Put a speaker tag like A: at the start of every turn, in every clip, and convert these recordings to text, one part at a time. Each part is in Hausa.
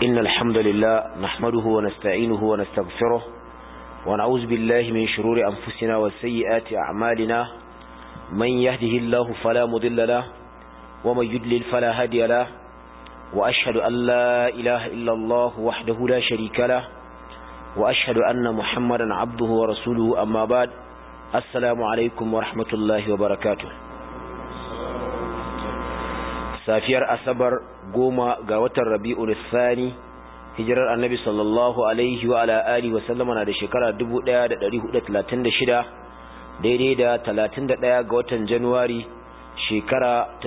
A: إن الحمد لله نحمده ونستعينه ونستغفره ونعوذ بالله من شرور أنفسنا وسيئات أعمالنا من يهده الله فلا مضل له ومن يضلل فلا هادي له وأشهد أن لا إله إلا الله وحده لا شريك له وأشهد أن محمدا عبده ورسوله أما بعد السلام عليكم ورحمة الله وبركاته. safiyar asabar 10 ga watan Rabiul Thani hijirar annabi sallallahu alaihi wa ala alihi wa sallama na da shekara 1436 daidai da 31 ga watan January shekara ta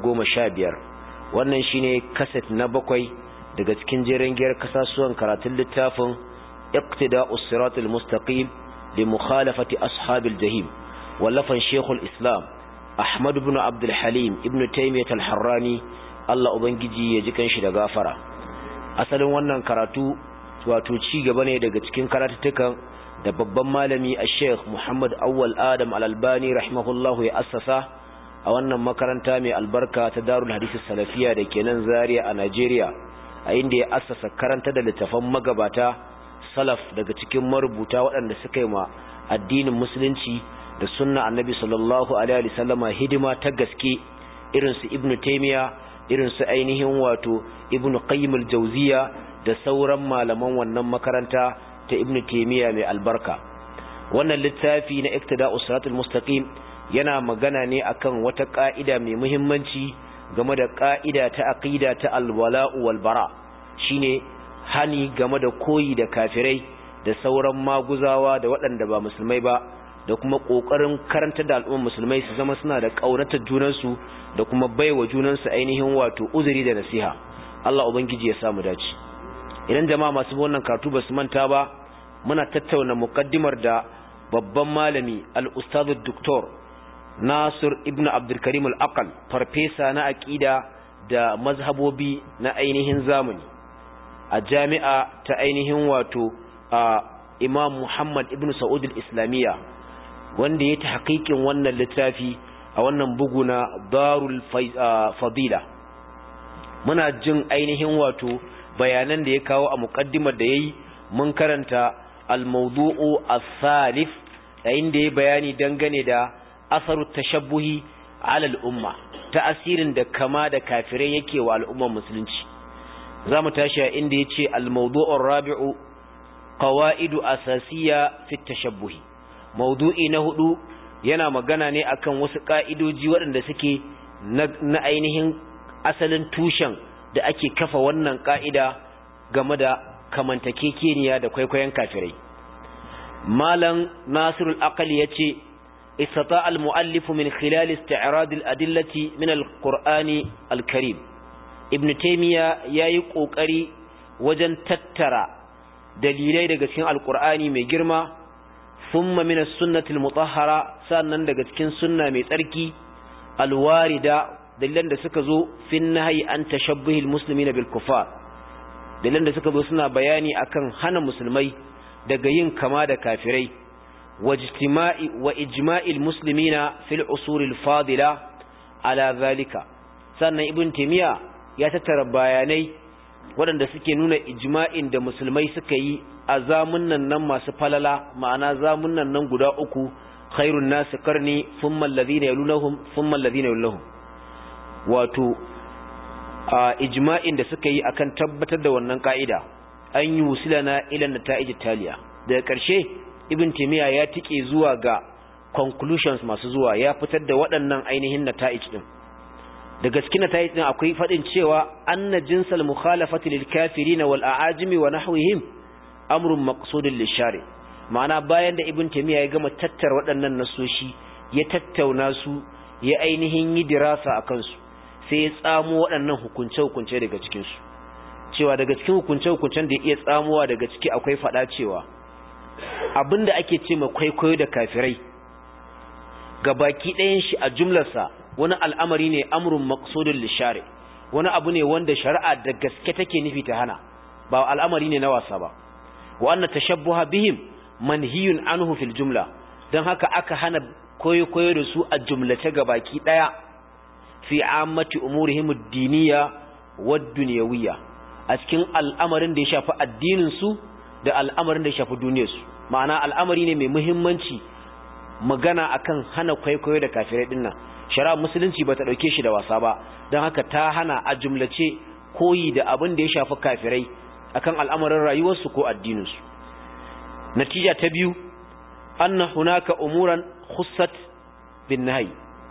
A: 2015. wannan shine kaset na 7 daga cikin jerin giyar kasasuwan karatun littafin iqtida'us siratal mustaqim li mukhalafati ashabil jahim wallafan shaykhul islam Ahmad ibn Abdul Halim ibn Taymiyyah al-Harrani Allah ubangiji ya ji kanshi da gafara. Asalin wannan karatu wato ci gaba ne daga cikin karatutukan da babban malami Sheikh Muhammad Awwal Adam Al-Albani rahimahullahu ya assasa a wannan makaranta mai albarka ta Darul Hadith Salafiyya da ke nan Zaria a Najeriya, a inda ya assasa karanta da littafan magabata salaf daga cikin marubuta waɗanda suka yi ma addinin musulunci da sunna annabi sallallahu alaihi wasallama hidima ta gaske, irin su ibnu taymiya, irin su ainihin wato ibnu qayyim al-jawziya da sauran malaman wannan makaranta ta ibnu taymiya mai albarka. wannan littafi na iqtida'us siratal mustaqim yana magana ne akan wata ka'ida mai muhimmanci game da ka'ida ta aqida ta al-wala'u wal bara, shine hani game da koyi da kafirai da sauran maguzawa da waɗanda ba musulmai ba, da kuma kokarin karanta da al'ummar musulmai su zama suna da kaunatar junansu da kuma baiwa junansu ainihin wato uzuri da nasiha. Allah ubangiji ya samu dace. Idan jama'a masu wannan karatu ba su manta ba, muna tattauna muqaddimar da babban malami al-ustadh Dr. Nasir ibn Abdul Karim al-Aqal, farfesa na aqida da mazhabobi na ainihin zamani a jami'a ta ainihin wato Imam Muhammad ibn Saud al-Islamiyya, wanda ya tahqiqin wannan littafi a wannan bugu na Darul Fadila. muna jin ainihin wato bayanan da ya kawo a muqaddimar da yayi. mun karanta al-mawdu'u as-salif, inda ya bayani dangane da asaru tashabbuhi ala al-umma, ta'asirin da kama da kafirai yake wa al'ummar musulunci. zamu tashi inda yace al-mawdu'u ar-rabi'u qawaidu asasiyya fi at-tashabbuhi. maudu'i na 4 yana magana ne akan wasu ka'idoji waɗanda suke na ainihin asalin tushen da ake kafa wannan ka'ida game da kamantakekeniya da kwaikwayon kafirai. malam Nasirul Aqali yace istata al-muallif min khilal isti'rad al-adillati min al-Qur'ani al-Karim. Ibn Taymiyyah yayi kokari wajen tattara dalilai daga cikin al-Qur'ani mai girma, thumma min as-sunnati al-mutahhara, sannan daga cikin sunna mai tsarki, al-warida, dalilan da suka zo fin nahyi an tashabbuhil muslimina bil kuffar, dalilan da suka zo suna bayani akan hana musulmai daga yin kama da kafirai, wajtima'i wa ijma'il muslimina fil usul al-fadila ala zalika. sannan ibn taymiya ya tattara bayanai waɗanda suke nuna ijma'in da musulmai suka yi a zamunan nan masu falala, ma'ana zamunan nan guda 3, khairun nasu qarni thumma alladhina yalunhum thumma alladhina yalunhum, wato ijma'in da suka yi akan tabbatar da wannan ka'ida. an yi wusilana ila nata'ij taliya. daga ƙarshe ibn taymiya ya tike zuwa ga conclusions masu zuwa, ya fitar da waɗannan ainihin nata'ij din. daga cikin nata'ij din akwai fadin cewa anna jinsal mukhalafati lil kafirin wal a'ajimi wa nahwihim amrun maqsudun lishari. ma'ana bayan da ibn taymiya ya gama tattara waɗannan nasoshi, ya tattauna su, ya ainihin yi dirasa akan su, sai ya tsamo waɗannan hukunce-hukunce daga cikin su. cewa daga cikin hukunce-hukuncen da ya iya tsamowa daga ciki akwai faɗa cewa abinda ake ce ma kwaikwayo da kafirai gabaki ɗayan shi a jumlarsa wani al'amari ne amrun maqsudun lishari, wani abu ne wanda shari'a da gaske take nufi ta hana, ba al'amari ne na wasa ba. wa anna tashabbuha bihim manhiyun anhu fil jumla, dan haka aka hana koyo da su a jumlace gabaki daya fi ammati umurihim ad-diniyya wad-dunyawiyya, a cikin al'amarin da ya shafi addinin su da al'amarin da ya shafi duniyar su ma'ana al'amari ne mai muhimmanci magana akan hana kwaikwayo da kafirai dinnan shari'a musulunci bata dauke shi da wasa ba don haka ta hana a jumlace koyi da abin da ya shafi kafirai akan al'amarin rayuwarsu ko addininsu. Natija ta biyu anna hunaka umuran khussat bin nahy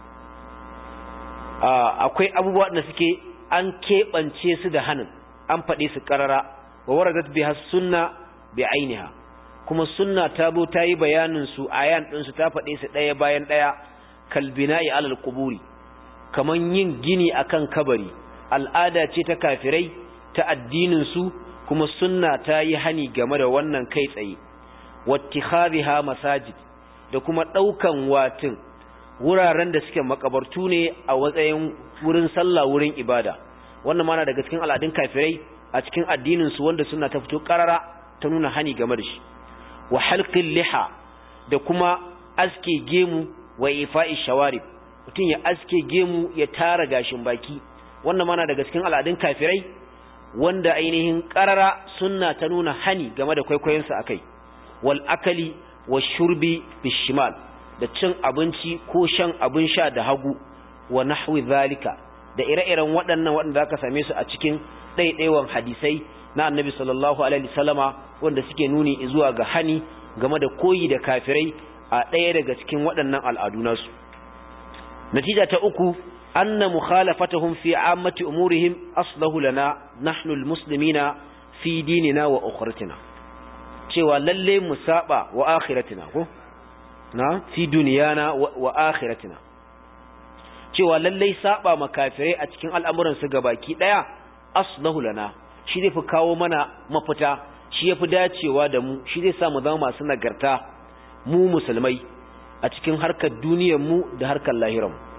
A: akwai abubuwa da suke an keɓance su da hanin an faɗe su karara wa waradat biha sunna bi ainiha kuma sunna ta bo ta yi bayanin su ayan din su ta faɗe su ɗaya bayan ɗaya kal bina'i alal quburi kaman yin gini akan kabari al'ada ce ta kafirai ta addinin su kuma sunna ta yi hani game da wannan kai tsaye wattikhadhiha masajid da kuma daukan watin wuraren da suke makabartu ne a watsayin wurin sallah wurin ibada wannan ma na daga cikin al'adun kafirai a cikin addinin su wanda sunna ta fito karara ta nuna hani game da shi wa halqil liha da kuma aske gemu wa ifa'i shawarib mutun ya aske gemu ya tara gashin baki wannan ma na daga cikin al'adun kafirai wanda ainihin qarara sunna ta nuna hani game da kwaikwayon sa akai wal akali washurbi bishimal da cin abinci ko shan abin sha da hagu wa nahwi zalika da ire-iren waɗannan waɗanda aka same su a cikin ɗaiɗaiwan hadisai na Annabi sallallahu alaihi wasallama wanda suke nuni zuwa ga hani game da koyi da kafirai a ɗaya daga cikin waɗannan al'adu nasu. Natija ta uku anna mukhalafatahum fi ammati umurihim aslahu lana nahnu almuslimina fi dinina wa ukhratina cewa lalle mu saba wa akhiratina ko na fi duniyana wa akhiratina cewa lalle saba makafirai a cikin al'amuran su gabaki daya aslahu lana shi zai fi kawo mana mafita shi yafi dacewa da mu shi zai sa mu zama masu nagarta mu musulmai a cikin harkar duniyar mu da harkar lahirar mu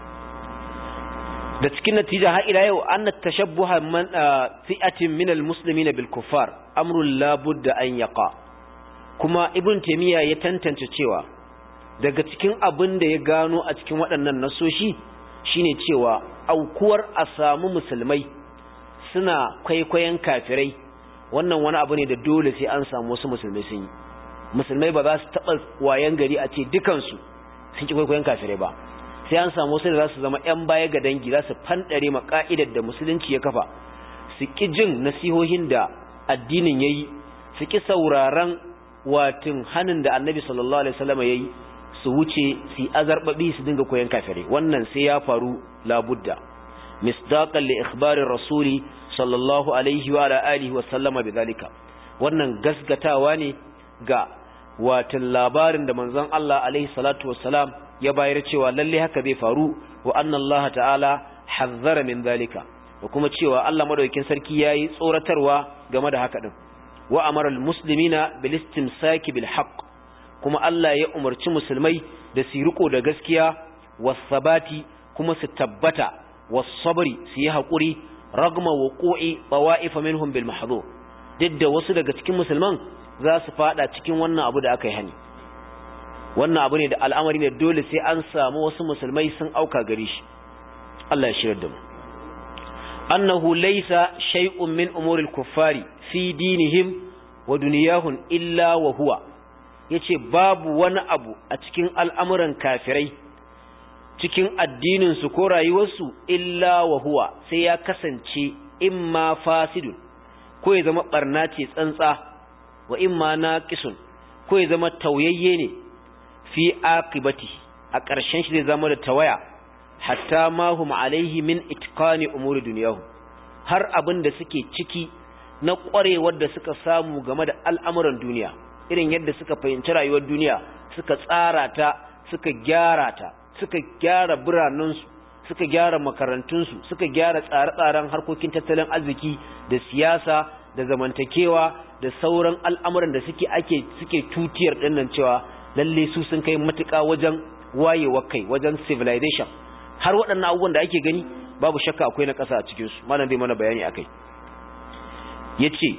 A: da cikin natija har ila yau anna tashabbuha man fi'atin min almuslimina bil kuffar amrun la budda an yaqa kuma ibn taymiya ya tantance cewa daga cikin abin da ya gano a cikin waɗannan nasoshi shine cewa aukuwar a samu musulmai suna kwaikwayon kafirai wannan wani abu ne da dole sai an samu wasu musulmai sun yi musulmai ba za su taɓa wayan gari a ce dukansu sun ki kwaikwayon kafirai ba sai an samu wasu da za su zama 'yan baya ga dangi za su fanɗare ma ƙa'idar da musulunci ya kafa su ƙi jin nasihohin da addinin ya yi su ƙi sauraron watin hannun da annabi sallallahu alaihi wasallam ya yi su wuce su yi azarbaɓi su dinga koyon kafirai wannan sai ya faru labudda misdaqan li ikhbarir rasuli sallallahu alaihi wa ala alihi wa sallama bidhalika wannan gasgatawa ne ga watin labarin da manzon Allah alaihi salatu wassalam ya bayar cewa lalle haka zai faru wa anna Allah ta'ala hazzara min zalika da kuma cewa Allah madaukakin sarki yayi tsoratarwa game da haka din wa amara almuslimina bil istimsaki bil haqq kuma Allah ya umarci musulmai da su riko da gaskiya was sabati kuma su tabbata was sabri su yi hakuri ragma wuqu'i tawa'if minhum bil mahdhur didda wasu daga cikin musulman za su fada cikin wannan abu da aka yi hani wannan abu ne da al'amari ne dole sai an samu wasu musulmai sun auka gare shi Allah ya shirar da mu annahu laysa shay'un min umuril kuffari fi dinihim wa dunyahum illa wa huwa yace babu wani abu a cikin al'amuran kafirai cikin addinin su ko rayuwarsu illa wa huwa sai ya kasance imma fasidun ko ya zama barna ce tsantsa wa imma naqisun ko ya zama tauyayye ne fi aqibati a ƙarshen shi zai zama da tawaya hatta ma hum alaihi min itqani umuri dunyahu har abin da suke ciki na ƙwarewar da suka samu game da al'amuran duniya irin yadda suka fahimci rayuwar duniya suka tsara ta suka gyara biranensu suka gyara makarantunsu suka gyara tsare-tsaren harkokin tattalin arziki da siyasa da zamantakewa da sauran al'amuran da suke tutiyar dinnan cewa lalle su sun kai matuƙa wajen wayewa kai wajen civilization har waɗannan abubuwan da ake gani babu shakka akwai na ƙasa a cikin su malam zai mana bayani akai yace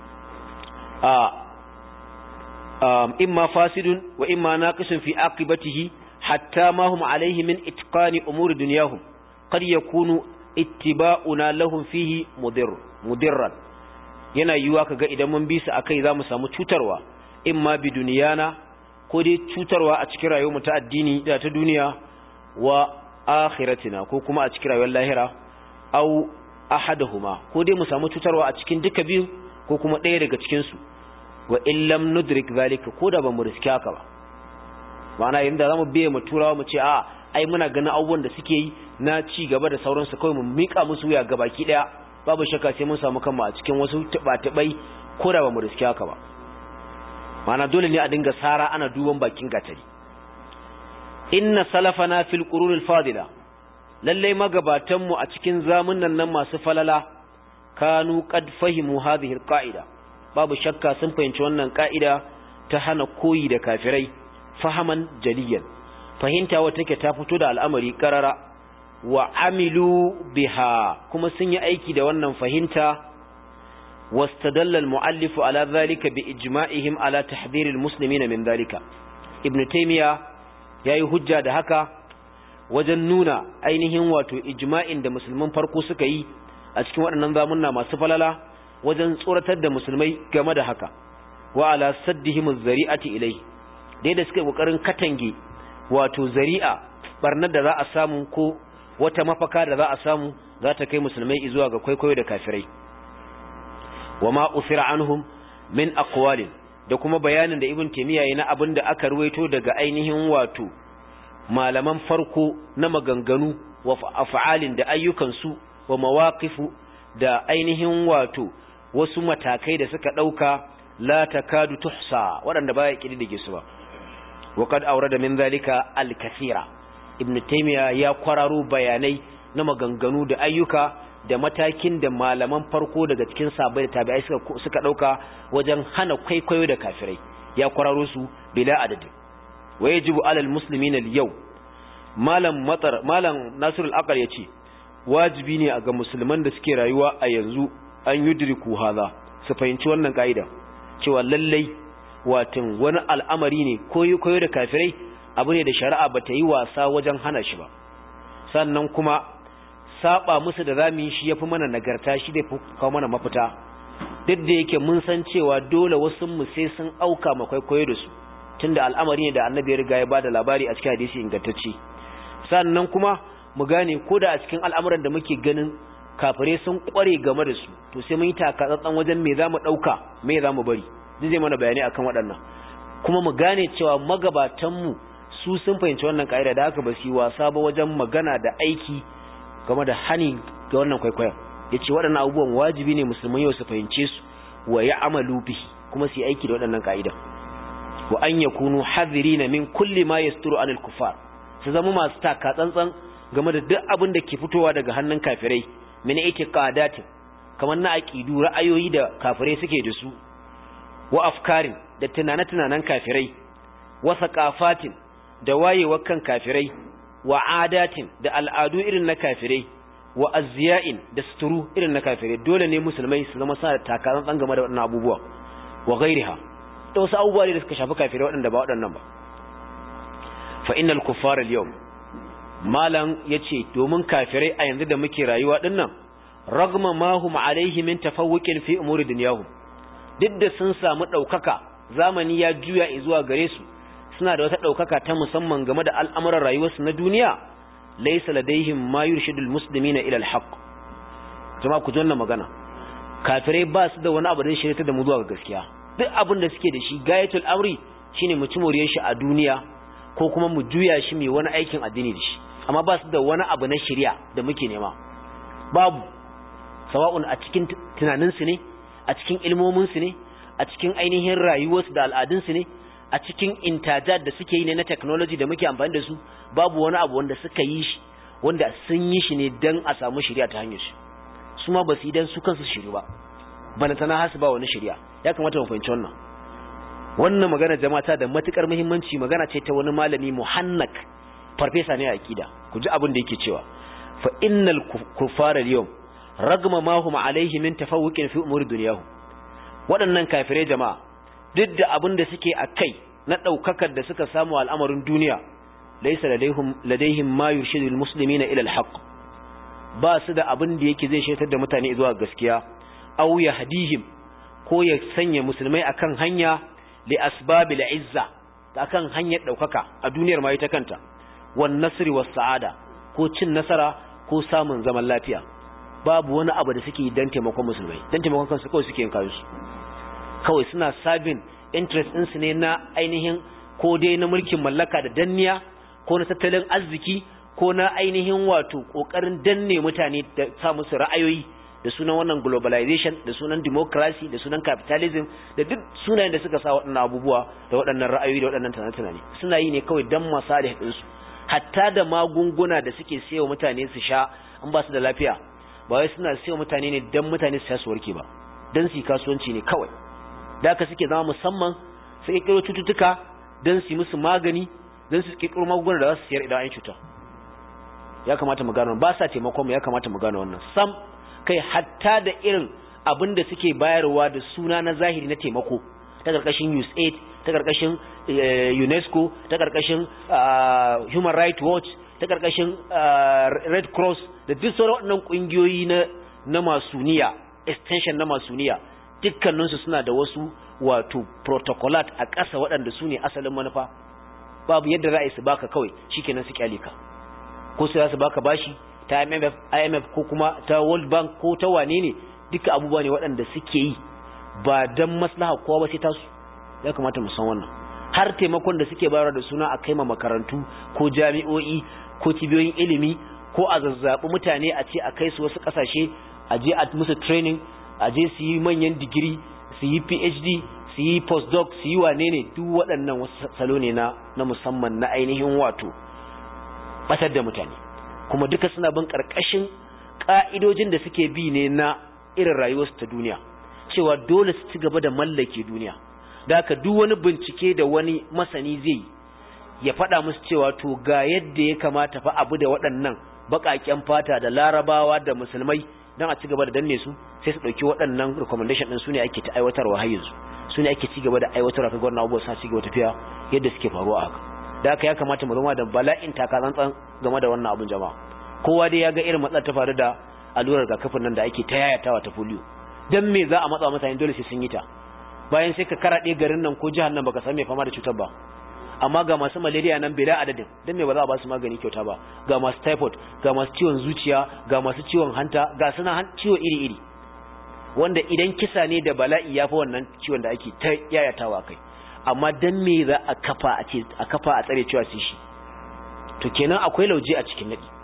A: imma fasidun wa imma naqisun fi aqibatihi hatta ma hum alayhi min itqani umuri dunyahum qad yakunu ittiba'una lahum fihi mudirran yana yiwuwa kaga idan mun bi su akai zamu samu cutarwa imma bi duniyana ko dai cutarwa a cikin rayuwar mu ta addini da ta duniya wa akhiratina ko kuma a cikin rayuwar lahira au ahaduhuma ko dai mu samu cutarwa a cikin duka biyu ko kuma ɗaya daga cikin su wa illam nudrik zalika ko da bamu riski haka ba ma'ana inda zamu biye mu turawa mu ce a ai muna ganin abubuwan da suke yi na ci gaba da sauransu kawai mu mika musu wuya gabaki daya babu shakka sai mun samu kanmu a cikin wasu tuba-tubai ko da bamu riski haka ba ma'ana dole ne a dinga sara ana duban bakin gatari inna salafana fil qurunil fadila lalle magabatan mu a cikin zamunan nan masu falala kanu qad fahimu hadhihi alqaida babu shakka sun fahimci wannan ka'ida ta hana koyi da kafirai fahaman jaliyan fahimta wata take ta fito da al'amari karara wa amilu biha kuma sun yi aiki da wannan fahimta wastadalla al-muallif ala dhalika bi ijma'ihim ala tahdhir al-muslimina min dhalika ibn taymiya yayi hujja da haka wajen nuna ainihin wato ijma'in da musulman farko suka yi a cikin waɗannan zamunna masu falala wajen tsoratar da musulmai game da haka wa ala saddihim az-zari'ati ilayhi dai da suka kokarin katange wato zari'a barnar da za a samu ko wata mafaka da za a samu za ta kai musulmai zuwa ga kwaikwayo da kafirai wama usira anhum min aqwalin da kuma bayanin da ibn taymiya yana abinda aka ruwaito daga ainihin wato malaman farko na maganganu wa af'alin da ayyukan su wa mawaqifu da ainihin wato wasu matakai da suka dauka la takadu tuhsa wadanda baya kididdige su ba wa qad awrada min zalika al-kathira ibn taymiya ya kwararo bayanai na maganganu da ayyuka da matakin da malaman farko daga cikin sahabbai da tabi'ai suka dauka wajen hana kwaikwayo da kafirai ya kwararo su bila adadi wa yajibu alal muslimina al-yau malam nasir al-aqal yace wajibi ne ga musulman da suke rayuwa a yanzu an yudriku hadha su fahimci wannan kaida cewa lallai watan wani al'amari ne koyo da kafirai abu ne da shari'a bata yi wasa wajen hana shi ba sannan kuma saba musu da zamu yi shi yafi mana nagarta shi da kawo mana mafita duk da yake mun san cewa dole wasu mu sai sun auka makwai da su tunda al'amari ne da annabi ya riga ya bada labari a cikin hadisi ingantacce sannan kuma mu gane koda a cikin al'amuran da muke ganin kafirai sun kware game da su to sai mun yi takatsantsan wajen me zamu dauka me zamu bari zai mana bayani akan waɗannan kuma mu gane cewa magabatan mu su sun fahimci wannan kaida da haka ba su yi wasa ba wajen magana da aiki game da hani ga wannan kwaikwayon yace waɗannan abubuwan wajibi ne musulmai yau su fahimce su wa ya'malu bihi kuma su yi aiki da waɗannan kaidan wa an yakunu hadirina min kulli ma yasturu anil kufar su zama masu taka tsantsan game da duk abin da ke fitowa daga hannun kafirai min itiqadatin kamar na aqidu ra'ayoyi da kafirai suke da su wa afkarin da tunane-tunanen kafirai wa saqafatin da wayewar kan kafirai wa adatin da al'adu irin na kafirai wa azziya'in da suturu irin na kafirai dole ne musulmai su zama suna da takatsantsan game da waɗannan abubuwa wa ghairiha da wasu abubuwa da suka shafi kafirai waɗanda ba waɗannan ba fa innal kuffara al-yawm malan yace domin kafirai a yanzu da muke rayuwa dinnan ragma ma hum alaihi min tafawuqin fi umuri dunyahum duk da sun samu daukaka zamani ya juya zuwa gare su suna da wata daukaka ta musamman game da al'amuran rayuwarsu na duniya laysa ladaihim ma yurshidul muslimina ila al-haqq jama'a ku jonna magana kafirai ba su da wani abu da shirye da mu zuwa ga gaskiya duk abin da suke da shi gayatul amri shine mu ci moriyar shi a duniya ko kuma mu juya shi mai wani aikin addini da shi amma ba su da wani abu na shari'a da muke nema babu sawa'un a cikin tunaninsu ne a cikin ilmominsu ne a cikin ainihin rayuwarsu da al'adunsu ne a cikin intajat da suke yi ne na technology da muke amfani da su babu wani abu wanda suka yi shi wanda sun yi shi ne dan a samu shari'a ta hanyar shi su ma ba su yi dan su kansu shiru ba balantana hasu ba wani shari'a ya kamata mu fahimci wannan magana jama'a ta da matukar muhimmanci magana ce ta wani malami muhannak farfesa ne a akida ku ji abin da yake cewa fa innal kuffara al-yawm ragma ma hum alayhi min tafawuqin fi umuri dunyahum waɗannan kafirai jama'a duk da abin da suke akai na daukakar da suka samu al'amarin duniya laysa ladaihim ma yurshidu al-muslimina ila al-haqq ba su da abin da yake zai shaitar da mutane zuwa gaskiya aw yahdihim ko ya sanya musulmai akan hanya li asbabil izza akan hanyar daukaka a duniyar ma ita kanta wan nasri was sa'ada ko cin nasara ko samun zaman lafiya babu wani abu da suke dan taimakon musulmai dan taimakon kansu kawai suke yin kansu kawai suna sabin interest din su ne na ainihin ko dai na mulkin mallaka da danniya ko na tattalin arziki ko na ainihin wato kokarin danne mutane da sa musu ra'ayoyi da sunan wannan globalization da sunan democracy da sunan capitalism da duk sunayen da suka sa waɗannan abubuwa da waɗannan ra'ayoyi da waɗannan tunani suna yi ne kawai dan masalih din su hatta da magunguna da suke sayo mutane su sha an ba su da lafiya ba wai suna sayo mutane ne dan mutane su sha su warke ba dan su kasuwanci ne kawai da haka suke zama musamman su kirkiro cututtuka dan su musu magani dan su kirkiro magunguna da za su siyar idan an cuta ya kamata mu gano ba sa taimakon mu ya kamata mu gano wannan sam kai hatta da irin abin da suke bayarwa da suna na zahiri na taimako ta karkashin USAID ta karkashin UNESCO ta karkashin Human Rights Watch ta karkashin Red Cross da duk sauran waɗannan kungiyoyi na masuniya extension na masuniya dukkaninsu suna da wasu wato protocolat a ƙasa waɗanda su ne asalin manufa babu yadda za a yi su baka kawai shikenan su kyale ka ko su za su baka bashi ta IMF ko kuma ta World Bank ko ta wane ne duka abubuwa ne waɗanda suke yi ba don maslaha kowa ba sai tasu ya kamata mu san wannan har taimakon da suke bayarwa da suna a kai ma makarantu ko jami'o'i ko cibiyoyin ilimi ko a zazzabi mutane a ce a kai su wasu ƙasashe a je a musu training a je su yi manyan digiri su yi PhD su yi postdoc su yi wane ne duk waɗannan wasu salo ne na musamman na ainihin wato batar da mutane kuma duka suna bin ƙarƙashin ƙa'idojin da suke bi ne na irin rayuwarsu ta duniya cewa dole su ci gaba da mallake duniya da haka duk wani bincike da wani masani zai ya faɗa musu cewa to ga yadda ya kamata fa abu da waɗannan baƙaƙen fata da larabawa da musulmai don a ci gaba da danne su sai su ɗauki waɗannan recommendation ɗin su ne ake ta aiwatarwa har yanzu su ne ake ci gaba da aiwatarwa kaga wannan abubuwa suna ci gaba tafiya yadda suke faruwa haka da haka ya kamata mu zama da bala'in takatsantsan game da wannan abun jama'a kowa dai ya ga irin matsalar ta faru da allurar rigakafin nan da ake ta yayatawa ta polio dan me za a matsa mutane dole sai sun yi ta bayan sai ka karaɗe garin nan ko jihar nan baka san me fama da cutar ba amma ga masu malaria nan bila adadin dan me ba za a ba su magani kyauta ba ga masu typhoid ga masu ciwon zuciya ga masu ciwon hanta ga suna ciwo iri-iri wanda idan kisa ne da bala'i yafi wannan ciwon da ake ta yayatawa kai amma dan me za a kafa a tsare cewa sai shi to kenan akwai lauje a cikin nadi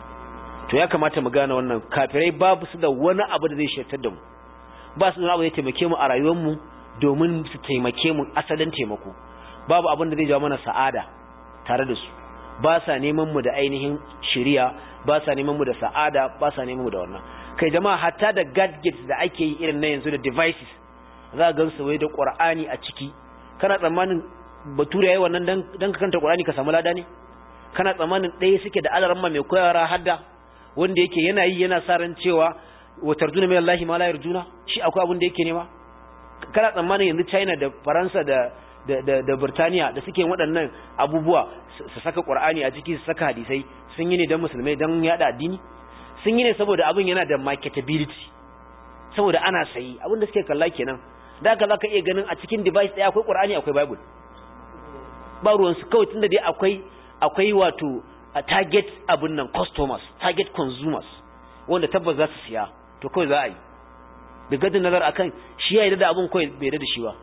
A: to ya kamata mu gane wannan kafirai babu su da wani abu da zai shirtar da mu ba su da abu da zai taimake mu a rayuwar mu domin su taimake mu asalin taimako babu abin da zai jawo mana sa'ada tare da su ba sa neman mu da ainihin shari'a ba sa neman mu da sa'ada ba sa neman mu da wannan kai jama'a hatta da gadgets da ake yi irin na yanzu da devices za ka gansu wai da Qur'ani a ciki kana tsammanin bature yayi wannan dan ka kanta Qur'ani ka samu lada ne kana tsammanin ɗaya suke da alaramma mai koyara hadda wanda yake yana yi yana sa ran cewa wa tarjuna min Allah ma la yarjuna shi akwai abin da yake nema kana tsammanin yanzu China da Faransa da Burtaniya da suke waɗannan abubuwa su saka Qur'ani a ciki su saka hadisai sun yi ne dan musulmai dan yada addini sun yi ne saboda abin yana da marketability saboda ana sayi abin da suke kalla kenan da haka zaka iya ganin a cikin device ɗaya akwai Qur'ani akwai Bible ba ruwan su kawai tunda dai akwai wato target abun nan customers target consumers wanda tabbas za su siya to kawai za a yi da gadin nazar akan shi ya yi da abun kawai bai da shi ba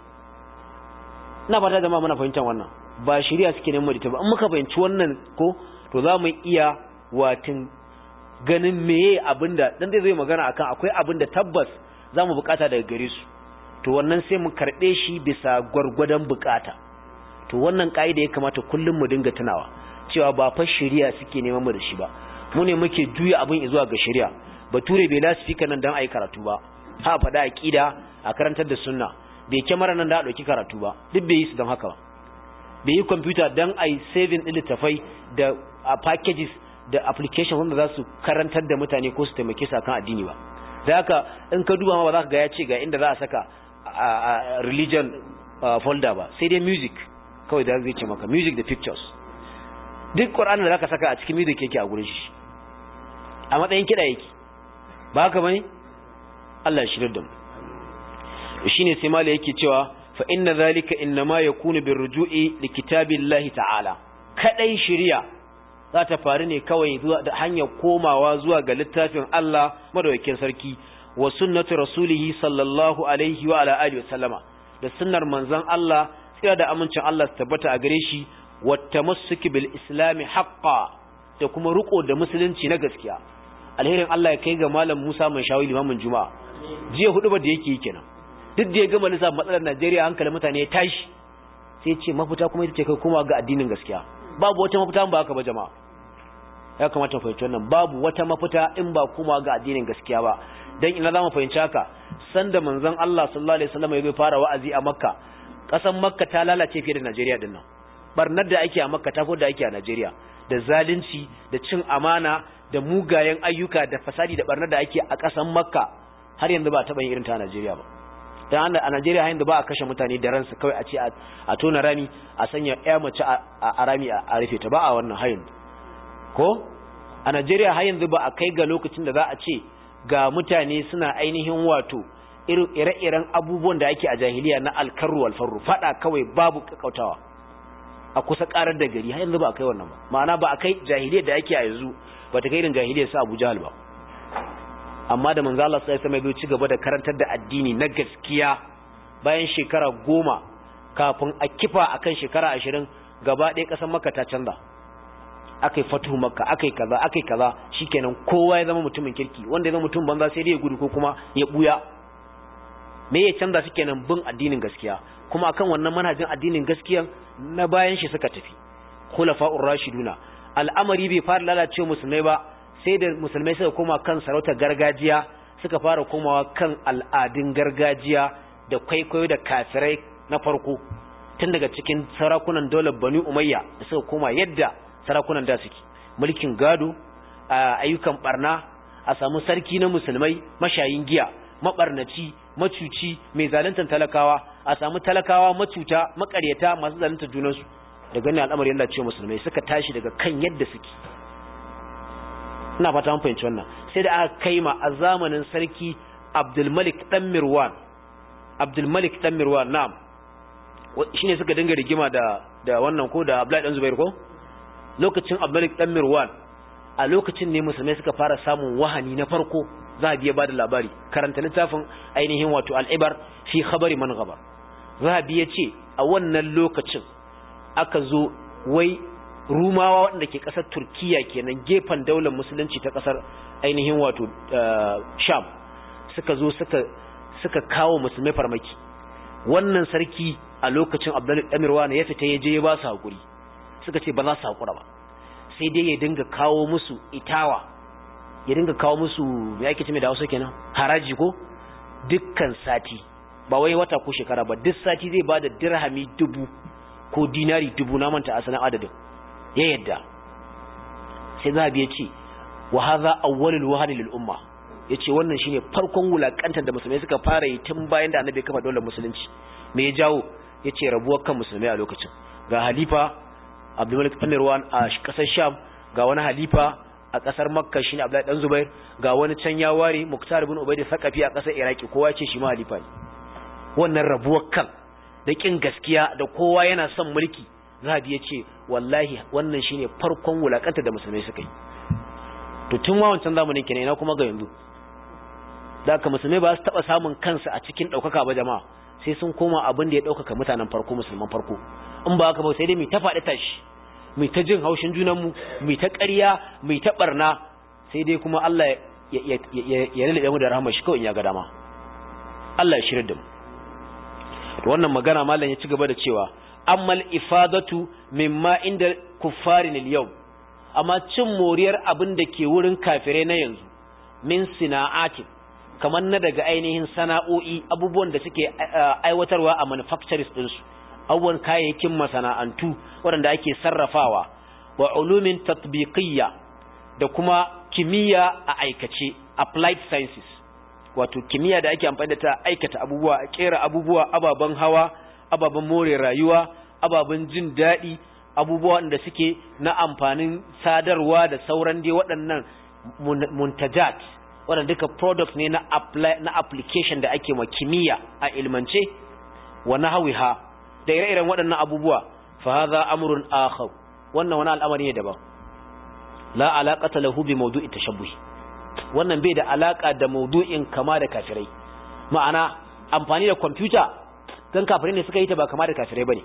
A: ina fata da ma muna fahimtar wannan ba shari'a suke neman da ta ba in muka fahimci wannan ko to za mu iya watin ganin meye abinda dan zai magana akan akwai abinda tabbas za mu bukata daga gare su to wannan sai mu karbe shi bisa gwargwadon bukata to wannan kaida ya kamata kullum mu dinga tunawa cewa ba fa shari'a suke neman mu da shi ba mu ne muke juya abin zuwa ga shari'a bature bai lasifika nan dan ayi karatu ba ha fada aqida a karantar da sunna bai kyamara nan da a dauki karatu ba duk bai yi su don haka ba bai yi computer dan ayi saving din littafai da packages da application wanda za su karantar da mutane ko su taimake su akan addini ba da haka in ka duba ma ba za ka ga ya ce ga inda za a saka religion folder ba sai dai music kawai da zai ce maka music da pictures duk Qur'anin da zaka saka a cikin music yake a gurin shi a matsayin kida yake ba haka bane Allah ya shirye da mu shine sai mala yake cewa fa inna zalika inma yakunu birruju'i likitabillahi ta'ala kadai shari'a za ta faru ne kawai zuwa da hanyar komawa zuwa ga littafin Allah madaukakin sarki wa sunnatu rasulihi sallallahu alaihi wa ala alihi wasallama da sunnar manzon Allah tsira da amincin Allah su tabbata a gare shi wa tamassuki bil islami haqqan da kuma riko da musulunci na gaskiya. Alherin Allah ya kai ga malam Musa mai shawi limamin Juma'a jiya hudubar da yake yi kenan duk da ya gama lissa matsalar Najeriya hankalin mutane ya tashi sai ce mafita kuma ita ce kai kuma ga addinin gaskiya. Babu wata mafita ba haka ba jama'a, ya kamata mu fahimci wannan, babu wata mafita in ba kuma ga addinin gaskiya ba. Dan ina zamu fahimci haka sanda manzon Allah sallallahu alaihi wasallam ya fara wa'azi a Makka, kasan Makka ta lalace fiye da Najeriya din nan. Barnar da ake a Makka ta fi da ake a Najeriya, da zalunci da cin amana da mugayen ayyuka da fasadi da barnar da ake a kasan Makka har yanzu ba taɓa yin irin ta a Najeriya ba. Dan a Najeriya har yanzu ba a kashe mutane da ransu kawai a ce a tona rami a sanya ƴa mace a rami a rufe ta, ba a wannan hayin ko a Najeriya har yanzu ba a kai ga lokacin da za a ce ga mutane suna ainihin wato ire-iren abubuwan da ake a jahiliya na alkarru wal farru, fada kawai babu kakkautawa a kusa karar da gari har yanzu ba a kai wannan ba. Ma'ana ba a kai jahiliyar da ake a yanzu ba ta kai irin jahiliyar sa Abu Jahal ba. Amma da manzo Allah sai ya ci gaba da karantar da addini na gaskiya bayan shekara 10 kafin a kifa akan shekara 20 gaba ɗaya ƙasar Makka ta canza. Akai fatuhu Makka, akai kaza shikenan kowa ya zama mutumin kirki, wanda ya zama mutum banza sai dai ya gudu ko kuma ya buya. Me ya canza shikenan bin addinin gaskiya, kuma akan wannan manhajin addinin gaskiyan na bayan shi suka tafi khulafa'ur rashiduna. Al'amari bai fara lalace musulmai ba sai da musulmai suka koma kan sarautar gargajiya, suka fara komawa kan al'adun gargajiya da kwaikwayo da kafirai na farko, tun daga cikin sarakunan daular Bani Umayya da suka koma yadda sarakunan da suke mulkin gado, ayyukan barna, a samu sarki na musulmai mashayin giya, mabarnaci, macuci, mai zaluntar talakawa, a samu talakawa macuta, makaryata, masu zaluntar junansu. Da ganin al'amari Allah ce musulmai suka tashi daga kan yadda suke. Ina fata mun fahimci wannan. Sai da aka kaima a zamanin sarki Abdul Malik dan Mirwan. Abdul Malik dan Mirwan, na'am. Shine suka dinga rigima da wannan ko da Abdullahi dan Zubair ko? Lokacin Abdul Malik dan Mirwan, a lokacin ne musulmai suka fara samun wahani na farko. Zahabi ya bada labari, karanta littafin ainihin wato al-Ibar fi khabari man ghabar. Zahabi ya ce a wannan lokacin aka zo wai Rumawa waɗanda ke ƙasar Turkiya kenan gefen daular musulunci ta ƙasar ainihin wato Sham suka zo suka kawo musulmai farmaki. Wannan sarki a lokacin Abdul Amirwan ya fita ya je ya ba su hakuri, suka ce ba za su hakura ba, sai dai ya dinga kawo musu itawa, ya dinga kawo musu me ake ce mai da Hausa kenan, haraji ko, dukkan sati, ba wai wata ko shekara ba, duk sati zai bada dirhami 1000 ko dinari 1000, na manta asalin adadin. Ya yadda. Sai Zahabi ya ce wa hadha awwalul wahdi lil umma, yace wannan shine farkon wulakantar da musulmai suka fara yi tun bayan da annabi kafa daular musulunci. Me ya jawo? Yace rabuwar kan musulmai a lokacin. Ga halifa Abdul Malik bin Marwan a kasar Sham, ga wani halifa a kasar Makka shine Abdullahi dan Zubair, ga wani can ya ware Muktar ibn Ubayd Saqafi a kasar Iraki, kowa yace shi ma halifa ne. Wannan rabuwar kan da kin gaskiya da kowa yana son mulki, Zahabi ya ce wallahi wannan shine farkon wulakanta da musulmai suka yi. To tun wancan zamanin kenan, ina kuma ga yanzu. Da haka musulmai ba su taba samun kansu a cikin daukaka ba jama'a, sai sun koma abin da ya daukaka mutanen farko, musulman farko. In ba haka ba sai dai mu ta faɗi tashi, mu ta jin haushin junan mu, mu ta ƙarya, mu ta barna, sai dai kuma Allah ya lalle mu da rahama shi kawai in ya ga dama. Allah ya shirye da mu. To wannan magana mallan ya ci gaba da cewa ammal ifadatu mimma inda kuffarin al-yawm, amma cin moriyar abin da ke wurin kafirai na yanzu, min sina'atin, kamar na daga ainihin sana'o'i, abubuwan da suke aiwatarwa a manufacturers ɗinsu, abubuwan kayayyakin masana'antu waɗanda ake sarrafawa, wa ulumin tatbiqiyya, da kuma kimiyya a aikace, applied sciences, wato kimiyya da ake amfani da ta aikata abubuwa, a kera abubuwa, ababen hawa, ababen more rayuwa, ababen jin daɗi, abubuwa da suke na amfanin sadarwa da sauran dai waɗannan muntajat wannan duka product ne na application da ake ma kimiyya a ilmance wa nahwiha da ire-iren waɗannan abubuwa fa hadha amrun akhar wannan wani al'amari ne daban la alaqata lahu bi mawdu'i tashabbuh wannan bai da alaka da mawdu'in kama da kafirai ma'ana amfani da computer dan kafirai ne suka yi ta ba kama da kafirai bane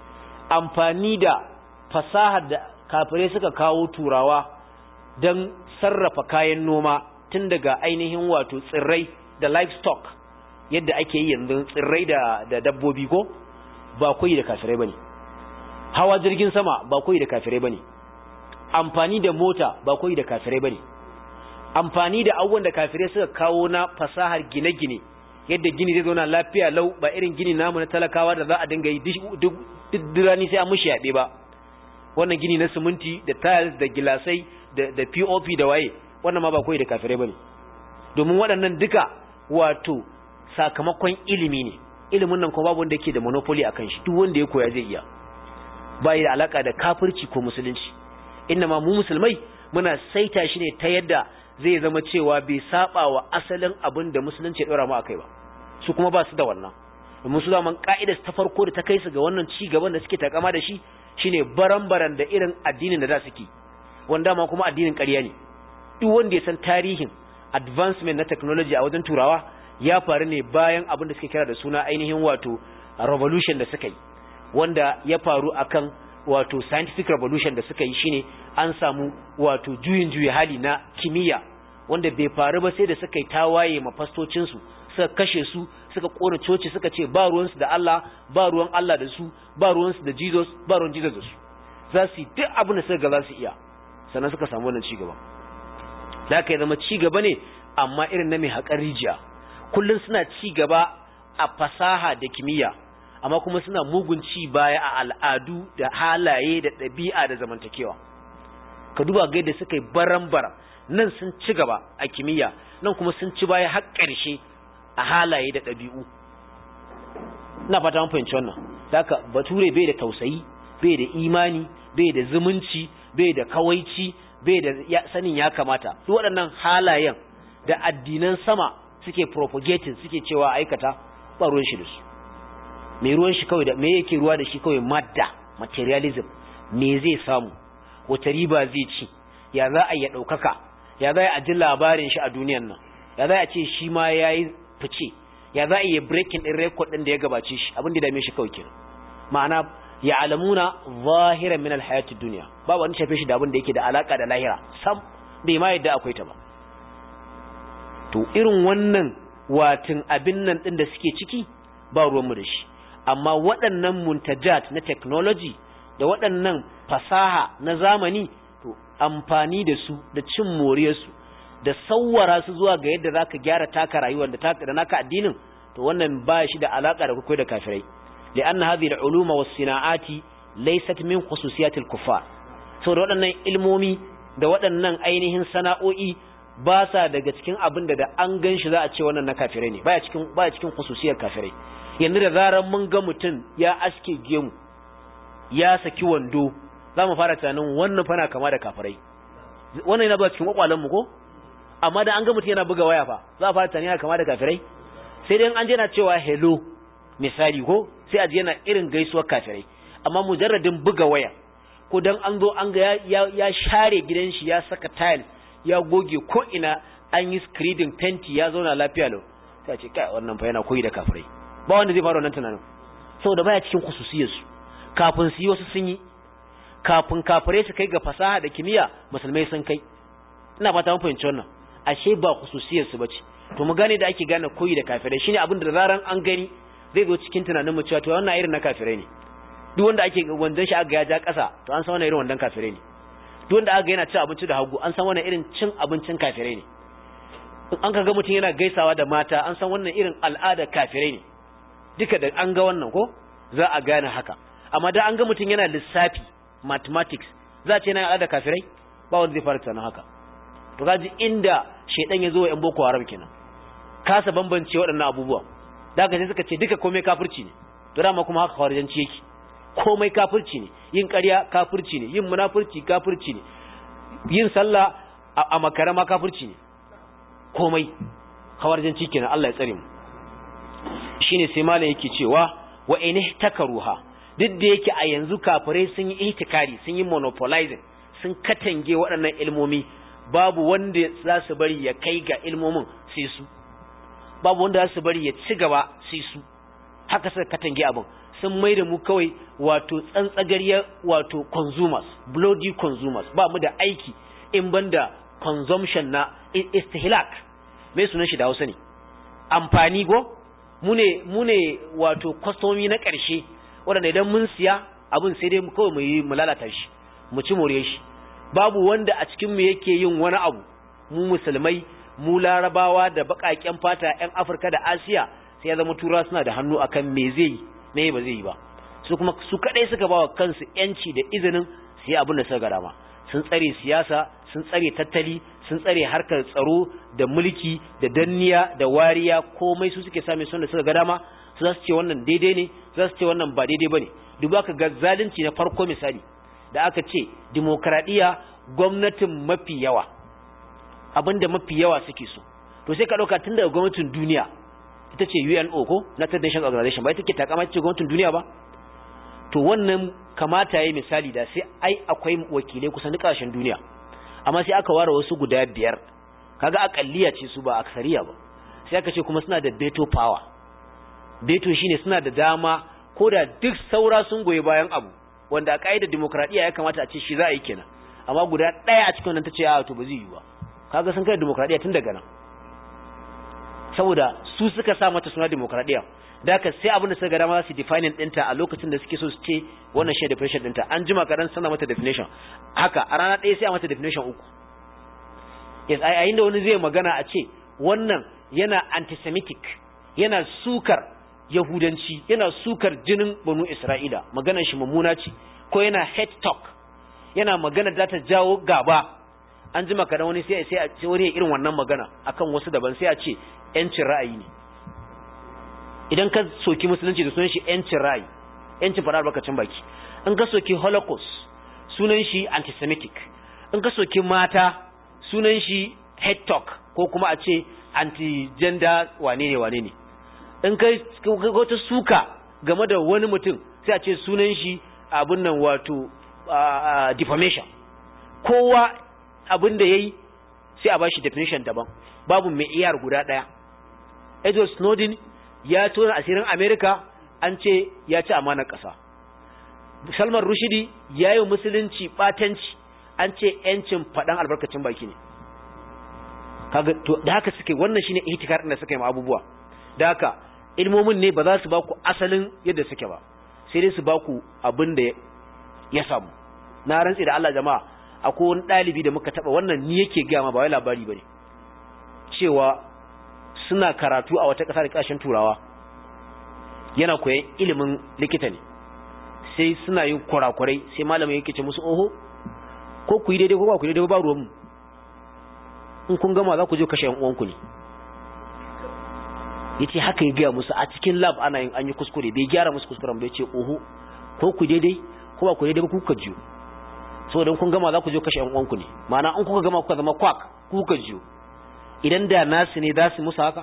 A: amfani da fasahar da kafirai suka kawo turawa dan sarrafa kayan noma tun daga ainihin wato tsirrai da livestock yadda ake yi yanzu tsirrai da dabbobi ko ba koyi da kafirai bane hawa jirgin sama ba koyi da kafirai bane amfani da mota ba koyi da kafirai bane amfani da abubuwan da kafirai suka kawo na fasahar gine-gine yadda gini zai zauna lafiya lau ba irin gini namu na talakawa da za a dinga yi duk dirani sai an mushi yaɓe ba wannan gini na siminti da tiles da gilasai da POP da waye wannan ma ba koyi da kafirai bane domin waɗannan duka wato sakamakon ilimi ne ilimin nan kuma babu wanda yake da monopoly akan shi duk wanda ya koya zai iya bai da alaka da kafirci ko musulunci innama mu musulmai muna saita shi ne ta yadda zai zama cewa bai saba wa asalin abin da musulunci ya dora mu akai ba su kuma ba su da wannan domin su zaman ka'idar ta farko da ta kai su ga wannan ci gaban da suke takama da shi shine baran-baran da irin addinin da za su ki wanda ma kuma addinin ƙarya ne duk wanda ya san tarihin advancement na technology a wajen turawa ya faru ne bayan abin da suke kira da suna ainihin wato revolution da suka yi wanda ya faru akan wato scientific revolution da suka yi shine an samu wato juyin hali na kimiyya wanda bai faru ba sai da suka yi tawaye mafastocin su suka kashe su suka kona coci suka ce ba ruwan su da Allah ba ruwan Allah da su ba ruwan su da Jesus ba ruwan Jesus da su za su yi duk abin da suka ga za su iya sannan suka samu wannan cigaba da aka yi zama cigaba ne amma irin na mai haƙar rijiya kullum suna cigaba a fasaha da kimiyya amma kuma suna mugun ci baya a al'adu da halaye da ɗabi'a da zamantakewa ka duba ga yadda suka yi baran-baran nan sun ci gaba a kimiyya nan kuma sun ci baya har ƙarshe a halaye da ɗabi'u ina fata mun fahimci wannan haka bature bai da tausayi bai da imani bai da zumunci bai da kawaici bai da sanin ya kamata duk waɗannan halayen da addinan sama suke propagating suke cewa aikata ba ruwan shi da su me ruwan shi kawai da me yake ruwa da shi kawai madda materialism me zai samu wata riba zai ci ya za a yi ɗaukaka ya za a ji labarin shi a duniyan nan ya za a ce shi ma ya yi fice ya za a yi breaking ɗin record ɗin da ya gabace shi abin da dame shi kawai kenan ma'ana ya alamuna zahiran min alhayati dunya babu wani shafe shi da abin da yake da alaka da lahira sam bai ma yadda akwai ta ba to irin wannan watin abin nan din da suke ciki ba ruwan mu da shi amma waɗannan muntajat na technology da waɗannan fasaha na zamani to amfani da su da cin moriyar su da sawwara su zuwa ga yadda zaka gyara taka rayuwar da naka addinin to wannan ba shi da alaka da kai da kafirai لأن هذه العلوم والصناعات ليست من خصوصيات الكفار so da waɗannan ilmomi da waɗannan ainihin sana'o'i ba sa daga cikin abin da an gan shi za a ce wannan na kafirai ne baya cikin khususiyar kafirai yanzu da zaran mun ga mutum ya aske gemu ya saki wando za mu fara tunanin wannan fana kama da kafirai wannan yana ba cikin kwakwalen mu ko amma da an ga mutum yana buga waya fa za a fara tunanin yana kama da kafirai sai dai an je na cewa hello misali ko sai a ji yana irin gaisuwar kafirai amma mujarradin buga waya ko dan an zo an ga ya share gidan shi ya saka tile ya goge ko ina an yi screening fenti ya zauna lafiya lau sai a ce kai wannan fa yana koyi da kafirai ba wanda zai fara wannan tunanin saboda baya cikin khususiyar su kafin su yi wasu sun yi kafin kafirai su kai ga fasaha da kimiyya musulmai sun kai ina fata mun fahimci wannan ashe ba khususiyar su bace to mu gane da ake gane koyi da kafirai shine abin da zaran an gani zai zo cikin tunanin mu cewa to wannan irin na kafirai ne duk wanda ake wandan shi aga ya ja ƙasa to an san wannan irin wandan kafirai ne duk wanda aga yana cin abinci da hagu an san wannan irin cin abincin kafirai ne in an kaga mutum yana gaisawa da mata an san wannan irin al'ada kafirai ne duka da an ga wannan ko za a gane haka amma da an ga mutum yana lissafi mathematics za a ce yana al'ada kafirai ba wanda zai fara tunanin haka to kaji inda shedan ya zo wa yan boko haram kenan kasa bambance waɗannan abubuwa da haka sai suka ce duka komai kafirci ne to dama kuma haka khawarijanci yake komai kafirci ne yin ƙarya kafirci ne yin munafurci kafirci ne yin sallah a makara ma kafirci ne komai khawarjanci kenan Allah ya tsare mu shine sai malam yake cewa wa inihtakaruha duk da yake a yanzu kafirai sun yi ihtikari sun yi monopolizing sun katange waɗannan ilmomi babu wanda za su bari ya kai ga ilmomin sai su babu wanda za su bari ya ci gaba sai su haka suka katange abin sun mai da mu kawai wato tsantsagariyar wato consumers bloody consumers ba mu da aiki in banda consumption na istihlak mai sunan shi da Hausa ne amfani go mu ne wato kwastomi na ƙarshe waɗanda idan mun siya abin sai dai kawai mu lalata shi mu ci more shi babu wanda a cikin mu yake yin wani abu mu musulmai mu larabawa da baƙaƙen fata ƴan Afirka da Asiya sai ya zama tura suna da hannu akan me zai yi me ba zai yi ba su kuma su kadai suka bawa kansu yanci da izinin su yi abin da suka ga dama sun tsare siyasa sun tsare tattali sun tsare harkar tsaro da mulki da danniya da wariya komai su suke same sun da suka ga dama su za su ce wannan daidai ne za su ce wannan ba daidai bane duba ka ga zalunci na farko misali da aka ce demokradiya gwamnatin mafi yawa abinda mafi yawa suke so to sai ka dauka tun daga gwamnatin duniya ita ce UNO ko United Nations Organization ba ita ke takama ce gwamnatin duniya ba to wannan kamata yayi misali da sai ai akwai wakilai kusan duk kasashen duniya amma sai aka ware wasu guda 5 kaga akalliya ce su ba aksariya ba sai aka ce kuma suna da veto power veto shine suna da dama ko da duk saura sun goyi bayan abu wanda a kaidar demokradiya ya kamata a ce shi za a yi kenan amma guda ɗaya a cikin nan tace a to ba zai yi ba kaga sun kai demokradiya tun daga nan saboda su suka sa mata suna demokradiya da haka sai abin da suka ga dama su define ɗinta a lokacin da suke so su ce wannan shi definition ɗinta an jima karan sana mata definition haka a rana ɗaya sai a mata definition 3 yes a yayin da wani zai magana a ce wannan yana antisemitic yana sukar yahudanci yana sukar jinin banu isra'ila maganar shi mummuna ce ko yana hate talk yana magana da ta jawo gaba an jima karan wani sai a ce wani irin wannan magana akan wasu daban sai a ce yancin ra'ayi ne idan ka soki musulunci da sunan shi yancin ra'ayi yancin faɗa albarkacin baki in ka soki holocaust sunan shi antisemitic in ka soki mata sunan shi hate talk ko kuma a ce anti-gender wane ne in ka wata suka game da wani mutum sai a ce sunan shi abin nan wato defamation kowa abin da ya yi sai a ba shi definition daban babu mai iyar guda ɗaya Edward Snowden ya tona asirin America an ce ya ci amanar ƙasa Salman Rushdie ya yi musulunci batanci an ce yancin faɗan albarkacin baki ne kaga to da haka suke wannan shine ihtikar din da suka yi abubuwa da haka ilmomin ne ba za su ba ku asalin yadda suke ba sai dai su ba ku abin da ya samu na rantsi da Allah jama'a akwai wani ɗalibi da muka taɓa wannan ni yake gaya ma ba wai labari bane cewa suna karatu a wata ƙasa da ƙasashen turawa yana koyan ilimin likita ne sai suna yin kurakurai sai malamin yake ce musu oho ko ku yi daidai ko ba ku yi daidai ba ruwanmu in kun gama za ku je kashe yan uwanku ne yace haka ya gaya musu a cikin lab ana yin an yi kuskure bai gyara musu kuskuren bai ce oho ko ku daidai ko ba ku daidai ba ku ka jiyo saboda kun gama za ku je kashe yan uwanku ne ma'ana in kuka gama kuka zama kwak ku ka jiyo idan da nasu ne za su musu haka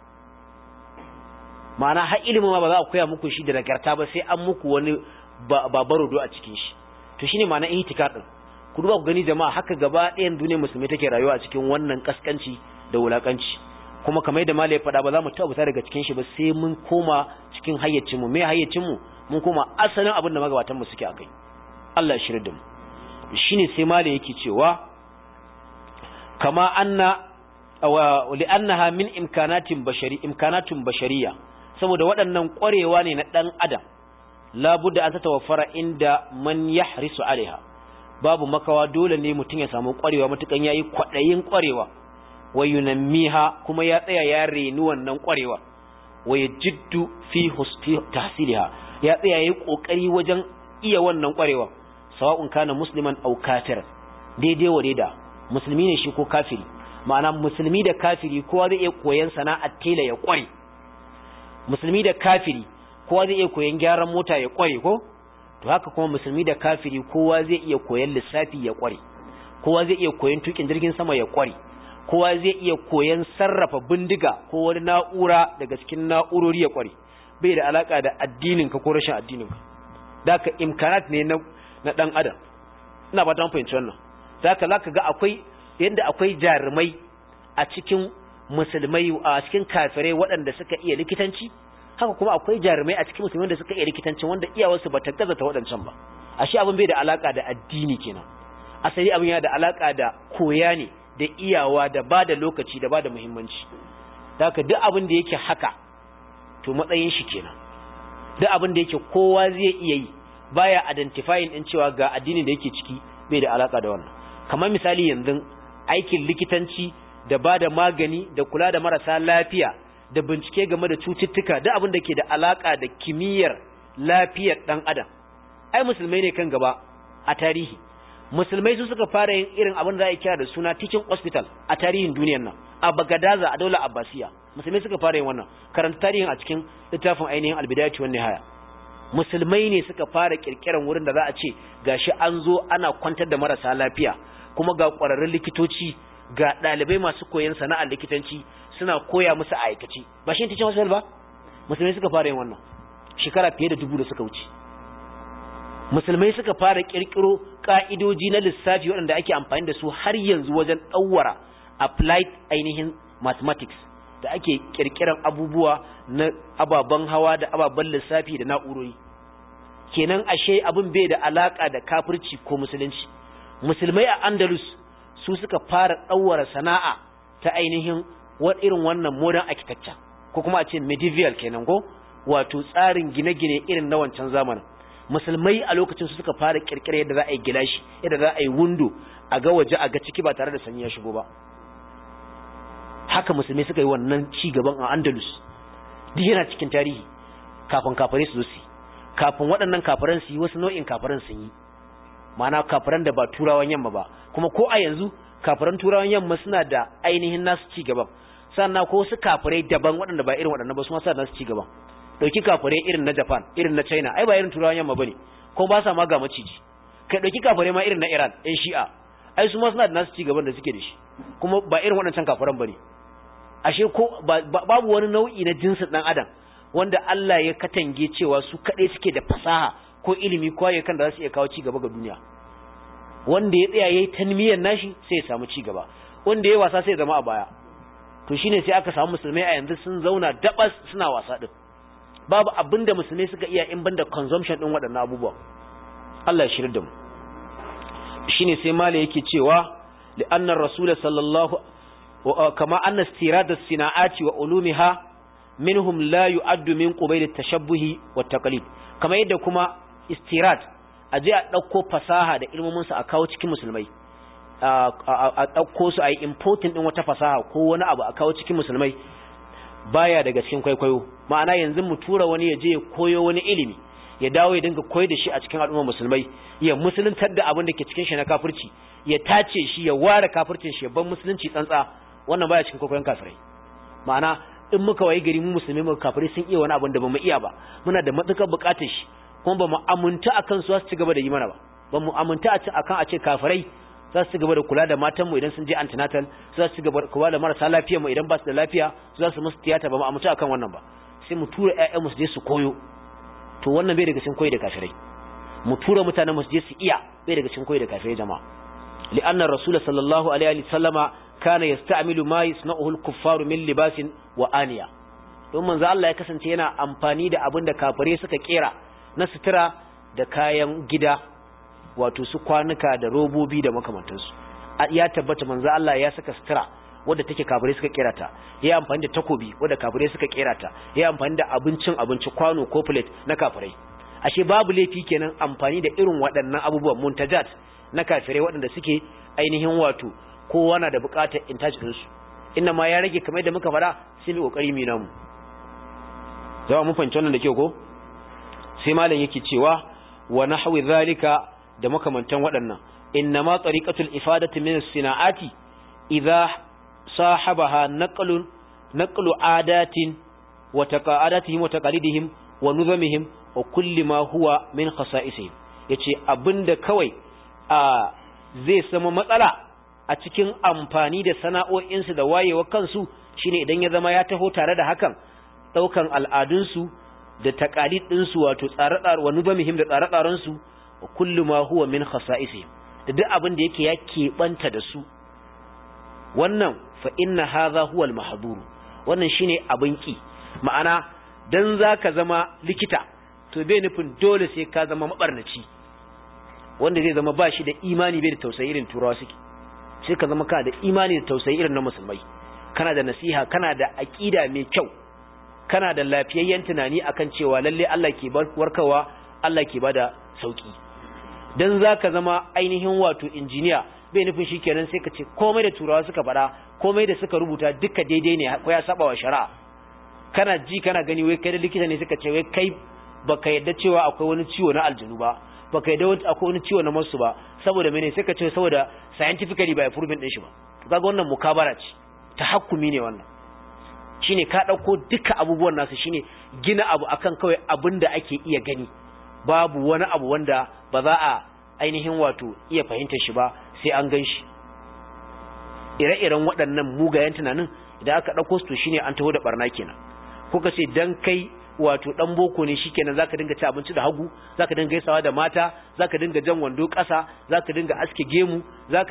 A: ma'ana har ilimin ma ba za a koya muku shi da nagarta ba sai an muku wani babarodo a cikin shi to shine ma'ana ihtikar din ku duba ku gani jama'a haka gaba ɗayan duniyar musulmi take rayuwa a cikin wannan kaskanci da wulakanci kuma kamar da malai faɗa ba za mu tabbata daga cikin shi ba sai mun koma cikin hayyacin mu me hayyacin mu mun koma asalin abin da magabatan mu suke akai Allah ya shirye da mu shine sai malai yake cewa kama anna li'annaha min imkanatun bashariya saboda waɗannan ƙwarewa ne na ɗan adam labudda an tawaffara inda man yahrisu alaiha babu makawa dole ne mutum ya samu ƙwarewa matukan yayi kwaɗayin ƙwarewa wa yunammiha kuma ya tsaya ya reni wannan ƙwarewa wa yajiddu fi tahsilha ya tsaya yayi kokari wajen iya wannan ƙwarewa sawa'un kana musliman aw kafir daidai wa daida musulmi ne shi ko kafiri ma'ana musulmi da kafiri kowa zai iya koyan sana'ar tela ya kware musulmi da kafiri kowa zai iya koyan gyaran mota ya kware ko to haka kuma musulmi da kafiri kowa zai iya koyan lissafi ya kware kowa zai iya koyan tukin jirgin sama ya kware kowa zai iya koyan sarrafa bindiga ko wani na'ura daga cikin na'urori ya kware, bai da alaka da addinin ka ko rashin addinin ka. Daka imkanat ne na dan adam. Ina ba ta fahimci wannan. Daka zaka ga akwai jarumai a cikin musulmai, a cikin kafirai waɗanda suka iya likitanci, haka kuma akwai jarumai a cikin musulmai da suka iya likitanci wanda iyawarsu ba ta gaza ta waɗancan ba. Ashe abin bai da alaka da addini kenan. Asali abin yana da alaka da koya ne, da iyawa, da ba da lokaci, da ba da muhimmanci. Daka duk abin da yake haka to matsayin shi kenan. Duk abin da yake kowa zai iya yi, baya identifying din cewa ga addinin da yake ciki, bai da alaka da wannan. Kamar misali yanzu aikin likitanci da ba da magani da kula da marasa lafiya da bincike game da cututtuka, duk abin da ke da alaka da kimiyyar lafiyar dan adam, ai musulmai ne kan gaba a tarihi. Musulmai su suka fara yin irin abin da za a kira da suna teaching hospital a tarihin duniyar nan, a Bagadaza a daular Abbasiya. Musulmai suka fara yin wannan. Karanta tarihin a cikin littafin ainihin Al-Bidayatu wan Nihaya. Musulmai ne suka fara kirkiran wurin da za a ce gashi an zo ana kwantar da marasa lafiya, kuma ga ƙwararrun likitoci, ga ɗalibai masu koyon sana'ar likitanci suna koya musu a aikace. Ba shi teaching hospital ba? Musulmai suka fara yin wannan shekara fiye da 1000 da suka wuce. Musulmai suka fara kirkiro ka'idoji na lissafi waɗanda ake amfani da su har yanzu wajen ɗauwara applied ainihin mathematics, da ake kirkiran abubuwa na ababen hawa da ababen lissafi da na'urori. Kenan ashe abin bai da alaka da kafirci ko musulunci. Musulmai a Andalus su suka fara ɗauwara sana'a ta ainihin irin wannan modern architecture, ko kuma a ce medieval kenan ko, wato tsarin gine-gine irin na wancan zamanin. Musulmai a lokacin su suka fara kirkire yadda za a yi gilashi, yadda za a yi window, a ga waje a ga ciki ba tare da sanyi ya shigo ba. Haka musulmai suka yi wannan ci gaban a Andalus. Duk yana cikin tarihi kafin kafare su zo su. Kafin waɗannan kafiran su yi, wasu nau'in kafiran sun yi. Ma'ana kafiran da ba turawan yamma ba. Kuma ko a yanzu kafiran turawan yamma suna da ainihin nasu ci gaban. Sannan ko wasu kafirai daban waɗanda ba irin waɗannan ba su ma suna da nasu ci gaban. Dauki kafirai irin na Japan, irin na China, ai ba irin turawan yamma bane, ko ba sa ma ga maciji. Kai dauki kafirai ma irin na Iran, ɗan Shi'a, ai su ma suna da nasu ci gaban da suke da shi, kuma ba irin waɗancan kafiran bane. Ashe ko babu wani nau'i na jinsin dan adam wanda Allah ya katange cewa su kadai suke da fasaha ko ilimi ko ayyukan da za su iya kawo ci gaba ga duniya. Wanda ya tsaya yayi tanmiyar nashi sai ya samu ci gaba, wanda yayi wasa sai ya zama a baya. To shine sai aka samu musulmai a yanzu sun zauna dabas suna wasa din. Babu abinda musulmai suka iya in banda consumption din waɗannan abubuwa. Allah ya shirye da mu. Shine sai mala yake cewa li anna rasul sallallahu kama anna istirad as-sina'ati wa ulumiha minhum la yu'addu min qabil at-tashabbuh wa at-taqlid. Kama yadda kuma istirad aje a dauko fasaha da ilmomin su a kawo cikin musulmai, a dauko su a yi importing din wata fasaha ko wani abu a kawo cikin musulmai, baya daga cikin kwaikwayo. Ma'ana yanzu mu tura wani ya je ya koyo wani ilimi, ya dawo ya dinga koyar da shi a cikin al'ummar musulmai, ya musuluntar da abin da ke cikin shi na kafirci, ya tace shi, ya ware kafircin shi, ya ban musulunci tsantsa. Wannan baya cikin kwaikwayon kafirai. Ma'ana in muka waye gari mu musulmai mu kafirai sun iya wani abin da bamu iya ba, muna da matukar bukatar shi, kuma bamu amunta akan su ci gaba da yi mana ba. Bamu amunta akan a ce kafirai za su gaba da kula da matanmu idan sun je antenatal, za su gaba da kula da marasa lafiyar mu idan ba su da lafiya, za su musu tiyata. Ba mu amunta akan wannan ba. Sai mu tura ƴaƴan mu su je su koyo. To wannan bai daga cikin koyi da kafirai. Mu tura mutanen mu su je su iya, bai daga cikin koyi da kafirai jama'a. Li'anna rasul sallallahu alaihi wa sallama kana yasta'milu ma yasna'uhu al-kuffaru min libasin wa aniya. Don manzo Allah ya kasance yana amfani da abin da kafirai suka kera na sutura da kayan gida, wato su kwanuka da robobi da makamantansu. Ya tabbata manzo Allah ya saka sutura wadda take kafirai suka kera ta, ya amfani da takobi wadda kafirai suka kera ta, ya amfani da abinci kwano ko plate na kafirai. Ashe babu laifi kenan amfani da irin waɗannan abubuwan muntajat na kafirai waɗanda suke ainihin wato kowa na da buƙatar intaj din su. Inna ma ya rage kamar da muka fara, sai mu kokari mu namu. Zama mun fahimci wannan da kyau ko? Sai malam yake cewa wa nahwi zalika da makamantan waɗannan. Innama tariqatul ifadati min as-sina'ati idha sahabaha naqlu adatin wa taqadatihim wa taqalidihim wa nuzamihim wa kulli ma huwa min khasa'isihim. Yace abinda kawai zai sama matsala a cikin amfani da sana'o'insu da wayewa kansu shine idan ya zama ya taho tare da hakan daukan al'adunsu da taqalid ɗinsu wato tsare-tsare wa nubamihim da tsare-tsarensu wa kullu ma huwa min khasa'isihim da duk abin da yake ya keɓanta da su wannan fa inna hadha huwa al-mahdhur wannan shine abin ki ma'ana dan zaka zama likita to bai nufin dole sai ka zama mabarnaci wanda zai zama bashi da imani bai da tausayi irin turawa suke sai ka zama kana da imani da tausayi irin na musulmai kana da nasiha kana da aqida mai kyau kana da lafiyayyen tunani akan cewa lalle Allah ke warkarwa Allah ke bada sauki dan zaka zama ainihin wato injiniya bai nufin shikenan sai ka ce komai da turawa suka fada komai da suka rubuta duka daidai ne ko ya saba wa shari'a kana ji kana gani wai kai da likita ne suka ce wai kai baka yadda cewa akwai wani ciwo na aljinu ba baka yadda akwai wani ciwo na masu ba saboda mene sai ka ce saboda scientifically ba proven din shi ba to kaga wannan mukabara ce tahakkumi ne wannan shine ka dauko duka abubuwan nasu shine gina abu akan kawai abinda ake iya gani babu wani abu wanda ba za a ainihin wato iya fahimtar shi ba sai an gan shi ire-iren waɗannan mugayen tunanin idan aka dauko su to shine an taho da barna kenan ko ka ce dan kai wato dan boko ne shikenan zaka dinga ci abinci da hagu zaka dinga gaisawa da mata zaka dinga jan wando ƙasa zaka dinga aske gemu zaka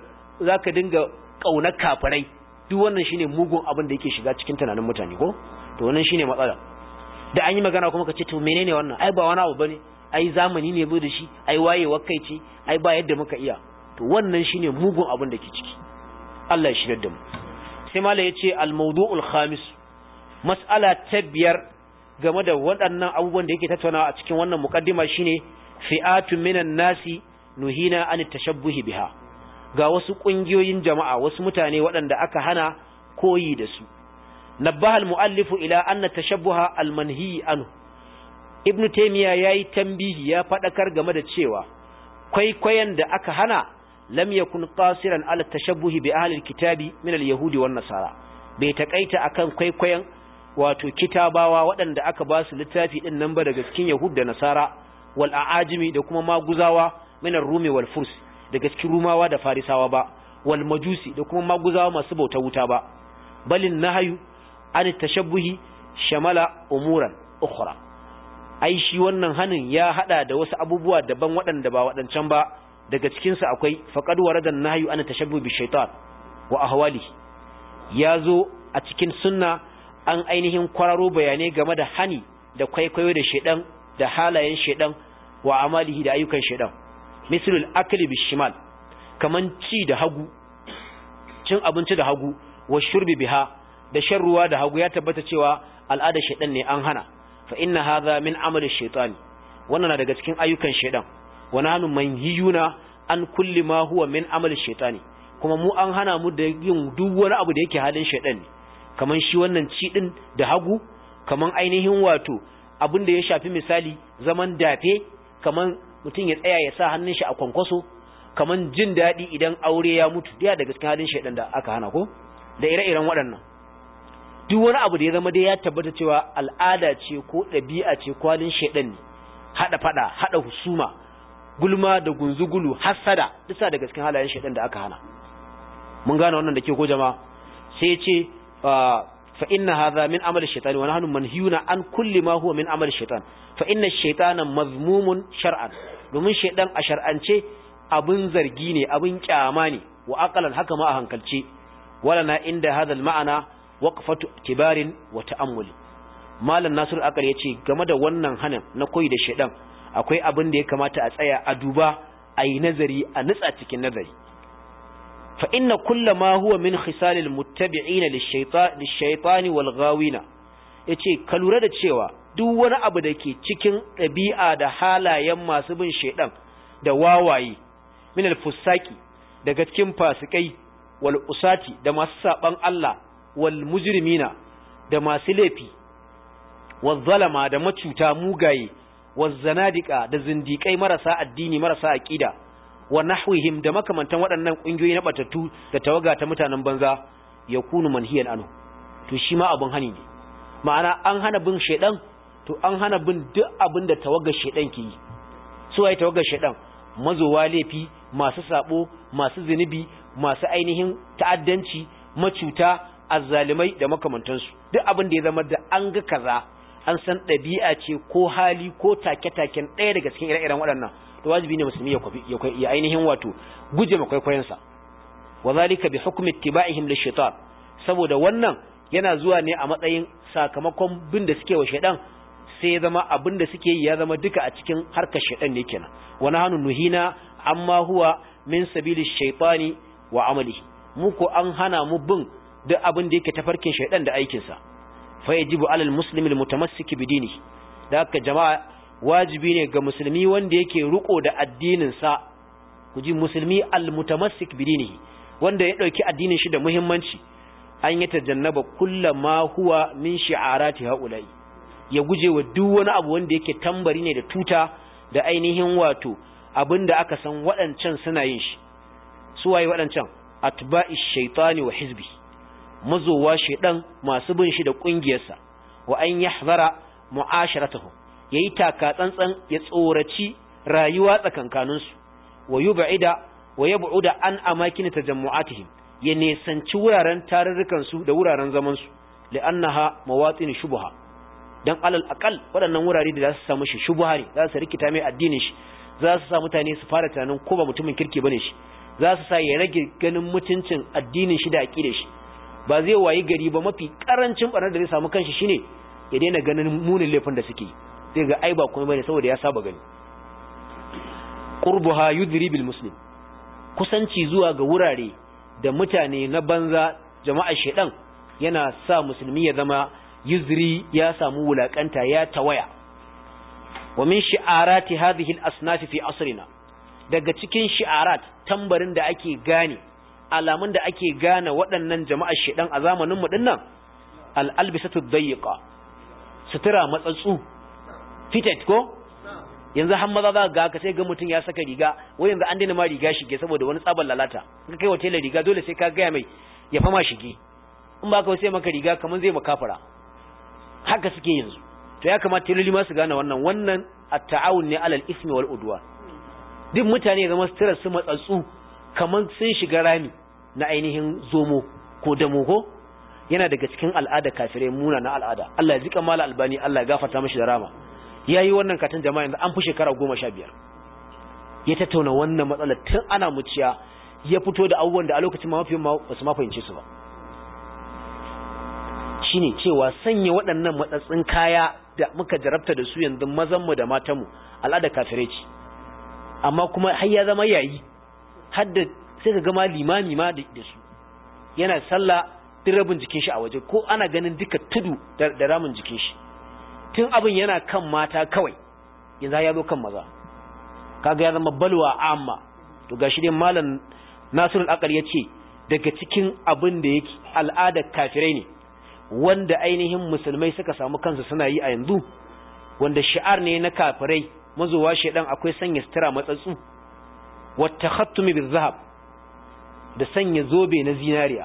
A: dinga kaunar kafirai duk wannan shine mugun abin da yake shiga cikin tunanin mutane ko to wannan shine matsala da an yi magana kuma ka ce to menene wannan ai ba wani abu bane ai zamani ne bai da shi ai wayewar kai ce ai ba yadda muka iya to wannan shine mugun abin da ke ciki Allah ya shirya da mu sai malai yace al-mawdu'ul khamis mas'ala ta biyar game da waɗannan abubuwan da yake tattaunawa a cikin wannan muqaddima shine fi'atun minan nasi nuhina an tashabbuhi biha ga wasu kungiyoyin jama'a wasu mutane waɗanda aka hana koyi da su nabbaha al-muallifu ila anna tashabbuha al-manhi anhu ibnu taymiya yayi tambihi ya fadakar game da cewa kwaikwayon da aka hana lam yakun qasiran ala tashabbuhi bi ahli al-kitabi min al-yahudi wan nasara bai takaita akan kwaikwayon wato kitabawa waɗanda aka ba su littafi din nan ba daga cikin yahud da nasara wal aajimi da kuma maguzawa min ar-rumi wal furs daga cikin rumawa da farisawa ba wal majusi da kuma maguzawa masu bauta wuta ba balin nahyu an tashabbuhi shamala umuran ukhra ai shi wannan hanin ya hada da wasu abubuwa daban waɗanda ba waɗancan ba daga cikin su akwai faqad waradan nahyu an tashabbuhi bi shaytan wa ahwalihi yazo a cikin sunna an ainihin kwararo bayanai game da hani da kwaikwayo da shedan da halayen shedan wa amalihi da ayyukan shedan misalul akli bishimal kaman ci da hagu cin abinci da hagu wa shurbi biha da shan ruwa da hagu ya tabbata cewa al'ada shedan ne an hana fa inna hadha min amali shaytani wannan na daga cikin ayyukan shedan wa nahnu manhiyuna an kulli ma huwa min amali shaytani kuma mu an hana mu da yin duk wani abu da yake halin shedan ne kaman shi wannan ci din da hagu kaman ainihin wato abin da ya shafi misali zaman dafe kaman mutum ya tsaya ya sa hannun shi a kwankwaso kaman jin daɗi idan aure ya mutu da daga cikin halin shaidan da aka hana ko da ire-iren waɗannan duk wani abu da ya zama dai ya tabbata cewa al'ada ce ko ɗabi'a ce ko halin shaidan ne haɗa faɗa haɗa husuma gulma da gunzugulu hasada duka daga cikin halayen shaidan da aka hana mun gane wannan da ke ko jama'a sai ya ce fa inna hadha min amali shaytan wa nahnu manhiyuna an kulli ma huwa min amali shaytan fa inna ash-shaytana mazmumun shar'an domin shaydan a shar'ance abun zargi ne abun kyama ne wa aqalan haka ma a hankalce wala na inda hadha al-ma'ana waqfatu tibarin wa ta'ammul malam nasir akal yace game da wannan hanin na koyi da shaydan akwai abin da ya kamata a tsaya a duba ayi nazari a nutsa cikin nazari fa inna kulla ma huwa min khisalil muttabi'ina lish-shaytani wal ghawina yace ka lura da cewa duk wani abu da ke cikin ɗabi'a da halayen masu bin shaydan da wawaye min al-fusaki daga cikin fasikai wal usati da masu saban Allah wal mujrimina da masu laifi wal zalama da macuta mugaye wal zanadika da zindikai marasa addini marasa aqida wa nahwihim da makamantan waɗannan ƙungiyoyi na batattu da tawaga ta mutanen banza yakunu manhiyan anhu to shi ma abun hani ne ma'ana an hana bin shedan to an hana bin duk abin da tawagar shedan ke yi su ai tawagar shedan mazowa laifi masu sabo masu zinubi masu ainihin ta'addanci, macuta, azzalimai da makamantansu. Duk abin da ya zama da an ga kaza an san ɗabi'a ce ko hali ko take-taken ɗaya daga cikin ire-iren waɗannan, to wajibi ne musulmi ya ainihin wato guje ma kwaikwayonsa. wa zalika bi hukmi ittiba'ihim lish-shaytan, saboda wannan yana zuwa ne a matsayin sakamakon bin da suke wa shaydan, sai ya zama abin da suke yi ya zama duka a cikin harkar shaydan ne kenan. wa nahnu nuhina amma huwa min sabili shaytani wa amalihi, mu ko an hana mu bin duk abin da yake tafarkin shaydan da aikin sa. fa yajibu alal muslimi almutamassik bi dinihi, da haka jama'a wajibi ne ga musulmi wanda yake riko da addinin sa, kuji musulmi almutamassik bi dinihi, wanda ya dauki addinin shi da muhimmanci, an yi tajannaba kullama huwa min shi'arati haula'i, ya guje wa duk wani abu wanda yake tambari ne da tuta da ainihin wato abinda aka san waɗancan suna yin shi. Su waye waɗancan? Atba'i shaytani wa hizbi, mazowa shaydan masu bin shi da kungiyarsa. wa an yahzara mu'asharatuhu, yayi taka tsantsan ya tsoraci rayuwa tsakankaninsu. wa yub'ida an amakin tajammu'atihim, ya nesanci wuraren tarurrukan su da wuraren zaman su, li'annaha mawatin shubha, dan alal aqal waɗannan wurare da za su samu shi shubha ne, za su rikita mai addinin shi, za su sa mutane su fara tunanin ko ba mutumin kirki bane shi, za su sa ya rage ganin mutuncin addinin shi da aqidar shi. ba zai wayi gari ba, mafi karancin barnar da zai samu kanshi shine ya daina ganin munin laifin da suke, zai ga ai ba komai bane saboda ya saba gani. qurbuha yudri bil muslim, kusanci zuwa ga wurare da mutane na banza, jama'ar shedan, yana sa musulmi ya zama yuzri, ya samu wulakanta, ya tawaya. wa min shi'arati hadhihi al-asnaf fi asrina, daga cikin shi'arat, tambarin da ake gane, alamun da ake gane waɗannan jama'ar shedan a zamanin mu dinnan, al-albisatu ad-dayiqa, sutura matsatsu, fitted ko yanzu har maza za ga ka sai ga mutum ya saka riga, wai yanzu an daina ma riga shige saboda wani tsaban lalata. In kai wa tela riga dole sai ka ga mai ya fama shige, in ba ka sai maka riga kaman zai makafara. Haka suke yanzu. To ya kamata teloli ma su gane wannan at-ta'awun ne alal ismi wal udwan. Duk mutane zama sutura su matsatsu kaman sun shiga rami na ainihin zomo ko damo ko, yana daga cikin al'ada kafirai, muna na al'ada. Allah ya jika mala albani, Allah ya gafarta mishi da rama. Yayi wannan katon jama'a yanzu an fi shekara 15 ya tattauna wannan matsalar tun ana muciya, ya fito da abubuwan da a lokacin ma mafi ba su ma fahimce su ba. Shine cewa sanya waɗannan matsatsin kaya da muka jarabta da su yanzu, mazan mu da matan mu, al'ada kafirai ce, amma kuma har ya zama yayi, har da sai ka ga ma limami ma da su yana sallah duk rabin jikin shi a waje, ko ana ganin duka tudu da ramin jikin shi. Tun abin yana kan mata kawai, yanzu ya zo kan maza, kaga ya zama balwa amma. To gashi dai malam Nasirul Aqal yace daga cikin abin da yake al'adar kafirai ne, wanda ainihin musulmai suka samu kansu suna yi a yanzu, wanda shi'ar ne na kafirai mazuwa shedan, akwai sanya sutura matsatsu, wa takhattumi bizahab, da sanya zobe na zinariya.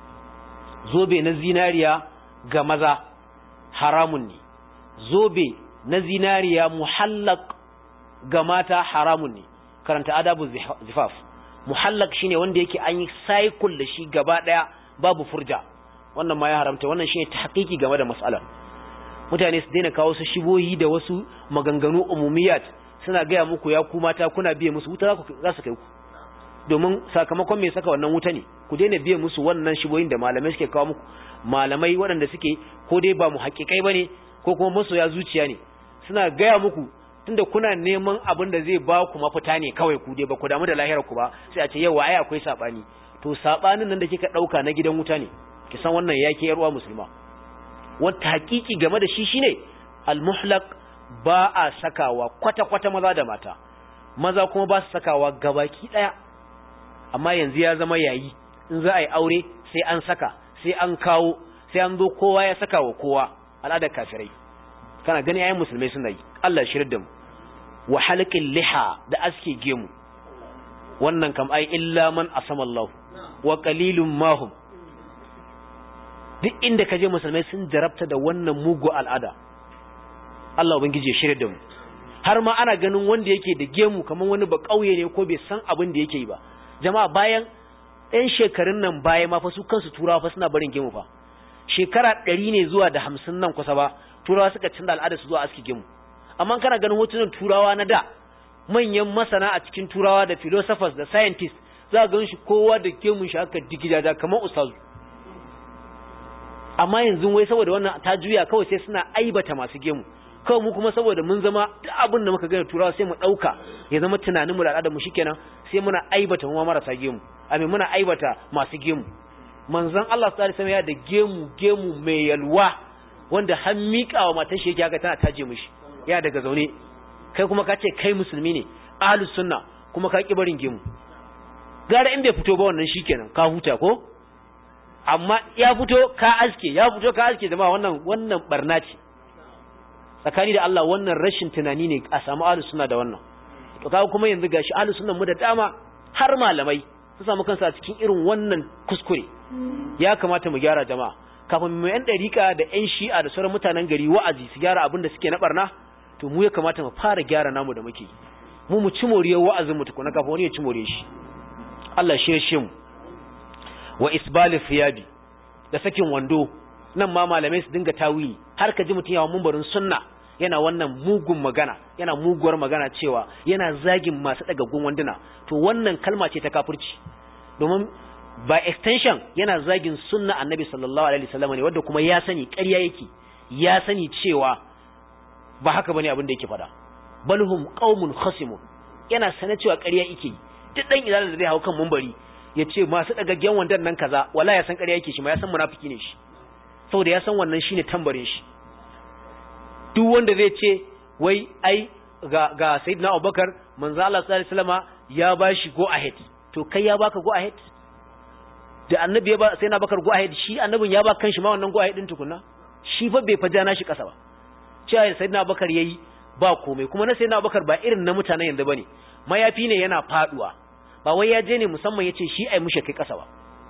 A: Zobe na zinariya ga maza haramun ne, zobe na zinariya muhallaq ga mata haramun ne. Karanta adabu zifaf. Muhallaq shine wanda yake an yi cycle da shi gaba daya babu furja, wannan ma ya haramta. Wannan shine tahqiqi game da mas'alar. Mutane su daina kawo su shibohi da wasu maganganu umumiyat, suna gaya muku ya ku mata kuna biye musu wuta za su kai ku, domin sakamakon me saka wannan wuta ne. Ku daina biye musu wannan shibohin da malamai suke kawo muku, malamai waɗanda suke ko dai ba mu haƙiƙai bane ko kuma masoya zuciya ne, suna gaya muku tunda kuna neman abin da zai ba ku mafita ne kawai, ku dai ba ku damu da lahirar ku ba, sai a ce yawa ai akwai sabani. To sabanin nan da kika dauka na gidan wuta ne, ki san wannan yake yarwa musulma. Wata hakiki game da shi shine al-muhlaq ba a sakawa kwata maza da mata, maza kuma ba su sakawa gabaki daya. Amma yanzu ya zama yayi, in za a yi aure sai an saka, sai an kawo, sai an zo kowa ya saka wa kowa, al'adar kafirai. Kana gani ayin musulmai suna yi, Allah shirin da mu. Wa halqil liha, da aske gemu, wannan kam ai illa man asama Allah wa qalilum mahum. Duk inda kaje musulmai sun jarabta da wannan mugu al'ada. Allah ubangiji ya shirin da mu. Har ma ana ganin wanda yake da gemu kaman wani ba kauye ne ko bai san abin da yake yi ba. Jama'a bayan ɗan shekarun nan baya ma fa su kansu turawa fa suna barin gemu fa shekara 100 ne zuwa da 50 nan kusa ba turawa suka canza al'ada su zuwa aski gemu amma kana ganin hotunan turawa na da manyan masana a cikin turawa da philosophers da scientists za ga shi kowa da gemun shi aka digidaja kamar ustazu amma yanzu wai saboda wannan ta juya kawai sai suna aibata masu gemu kawai mu kuma saboda mun zama duk abin da muka gani turawa sai mu dauka ya zama tunanin mu da al'adar mu shikenan sai muna aibata mu marasa gemu muna aibata masu gemu manzon Allah sallallahu alaihi wasallam ya da gemu mai yalwa wanda har miƙawa matar shi yake haka tana taje mishi ya daga zaune kai kuma ka ce kai musulmi ne ahlus sunna kuma ka ki barin gemu gara in bai fito ba wannan shikenan ka huta ko amma ya fito ka aske jama'a wannan barna ce tsakani da Allah wannan rashin tunani ne a samu ahlus sunna da wannan to kaga kuma yanzu gashi ahlus sunnan mu da dama har malamai su samu kansu a cikin irin wannan kuskure ya kamata mu gyara jama'a kafin mu yan dariƙa da yan shi'a da sauran mutanen gari wa'azi su gyara abin da suke na barna to mu ya kamata mu fara gyara namu da muke mu ci moriyar wa'azin mu tukuna kafin wani ya ci moriyar shi Allah shi mu wa isbal thiyabi da sakin wando nan ma malamai su dinga tawili har ka ji mutun yawan mumbarin sunna yana wannan mugun magana yana muguwar magana cewa yana zagin masu dagaggun wanduna to wannan kalma ce ta kafirci domin by extension yana zagin sunna annabi sallallahu alaihi wasallam ne wanda kuma ya sani ƙarya yake ya sani cewa ba haka bane abin da yake fada balhum qaumun khasimun yana sanar cewa ƙarya yake duk dan idan da zai hawo kan mumbari yace masu dagaggen wandan nan kaza wallahi ya san ƙarya yake shi ma ya san munafiki ne shi saboda ya san wannan shine tambarin shi duk wanda zai ce wai ai ga sayyidina Abubakar manzo Allah sallallahu alaihi wasallama ya bashi go ahead to kai ya baka go ahead da annabi ya ba sayyidina Abubakar go ahead shi annabin ya ba kanshi ma wannan go ahead din tukunna shi fa bai fajana shi kasa ba cewa sayyidina Abubakar yayi ba komai kuma na sayyidina Abubakar ba irin na mutanen yanzu bane mayafi ne yana faduwa ba wai ya je ne musamman yace shi ai mushe kai kasa ba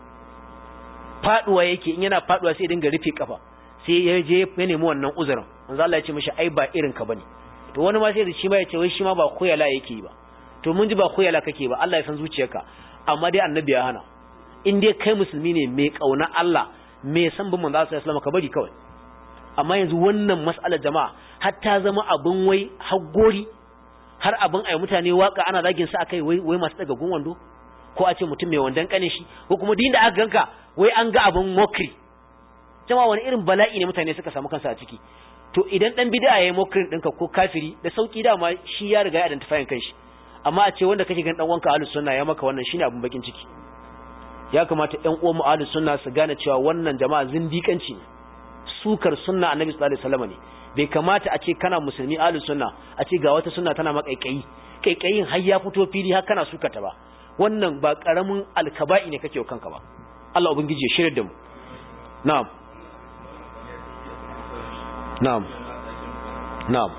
A: faduwa yake in yana faduwa sai dinga rufe kafa sai ya je ya nemi wannan uzurin manzo Allah ya ce mishi ai ba irin ka bane to wani ma sai da shi ma ya ce wai shi ma ba koyala yake ba to mun ji ba koyala kake ba Allah ya san zuciyarka amma dai annabi ya hana in dai kai musulmi ne mai kauna Allah mai san bin manzo sallallahu alaihi wasallam ka bari kawai amma yanzu wannan mas'alar jama'a har ta zama abin wai haggori har abin ai mutane waka ana zagin sa akai wai masu daga gun wando ko a ce mutum mai wandan kanin shi ko kuma din da aka ganka wai an ga abin mokri jama'a wani irin bala'i ne mutane suka samu kansu a ciki to idan dan bid'a yayi mokrin dinka ko kafiri da sauki dama shi ya riga ya identify kanshi amma a ce wanda kake gan dan wanka ahlus sunna ya maka wannan shine abin bakin ciki ya kamata ƴan uwan mu ahlus sunna su gane cewa wannan jama'a zindiƙanci ne sukar sunna annabi sallallahu alaihi wasallam ne bai kamata a ce kana musulmi ahlus sunna a ce ga wata sunna tana kaikayin har ya fito fili har kana sukata ba wannan ba karamin alkaba'i ne kake kanka ba Allah ubangiji ya shirye da mu na'am na'am na'am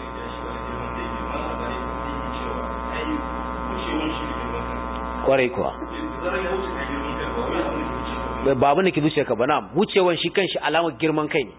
A: kwarai kuwa babu ne ki zuciya ka ba na'am wucewan shi kanshi alamar girman kai ne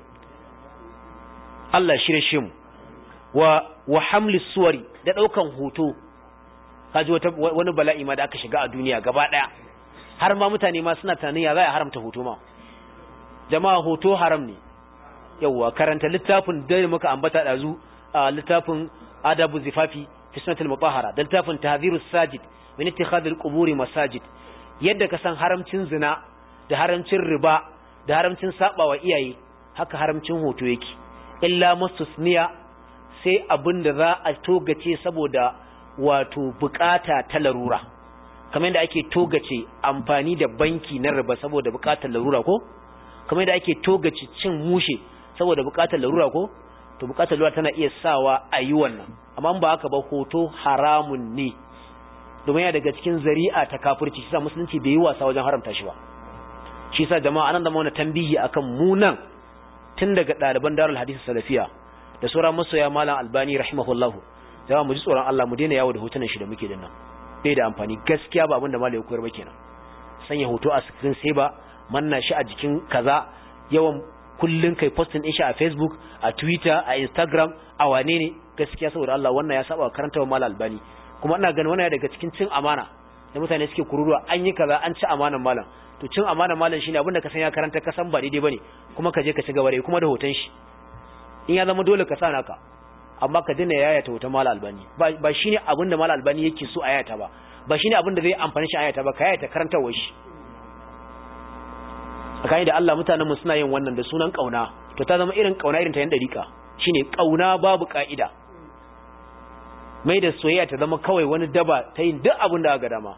A: Allah shirye shi mu wa hamlis suwari da daukan hoto kaji wani bala'i ma da aka shiga a duniya gaba daya har ma mutane ma suna tunanin ya za a haramta hoto ma jama'a hoto haram ne yawa karanta littafin da muka ambata dazu littafin adabu zifafi fi sunnatul mutahhara da littafin tahdhirus sajid min ittikhadil quburi masajid yadda ka san haramcin zina da haramcin riba da haramcin sabawa iyaye haka haramcin hoto yake illa mustasniya sai abinda za a togace saboda wato bukata ta larura kamar yadda ake togace amfani da banki na riba saboda bukatar larura ko kamar yadda ake togace cin mushe saboda bukatar larura ko to bukatar larura tana iya sawa a yi wannan amma ba haka ba hoto haramun ne domin ya daga cikin zari'a ta kafirci shi sa musulunci bai yi wasa wajen haramta shi ba shi sa jama'a anan da mu na tambihi akan munan tun daga ɗaliban darul hadisi salafiya da sauran masoya malam albani rahimahullahu jama'a mu ji tsoron Allah mu daina yawo da hotunan shi da muke dinnan bai da amfani gaskiya ba abin da malai ya koyar ba kenan sanya hoto a screen sai ba manna shi a jikin kaza yawan kullun kai posting din shi a Facebook a Twitter a Instagram a wane ne gaskiya saboda Allah wannan ya saba karantawa malam albani kuma ina ganin wannan daga cikin cin amana da mutane suke kururuwa an yi kaza an ci amanan malam to cin amanan malam shine abinda ka san ya karanta ka san ba daidai bane kuma ka je ka ci gaba da kuma da hoton shi in ya zama dole ka sa naka amma ka dina yayata hoton malam albani ba shine abinda malam albani yake so a yayata ba shine abinda zai amfani shi a yayata ba ka yayata karantawar shi tsakani da Allah mutanen mu suna yin wannan da sunan kauna to ta zama irin kauna irin ta yan dariƙa shine kauna babu ka'ida mai da soyayya ta zama kawai wani daba ta yin duk abin da aka dama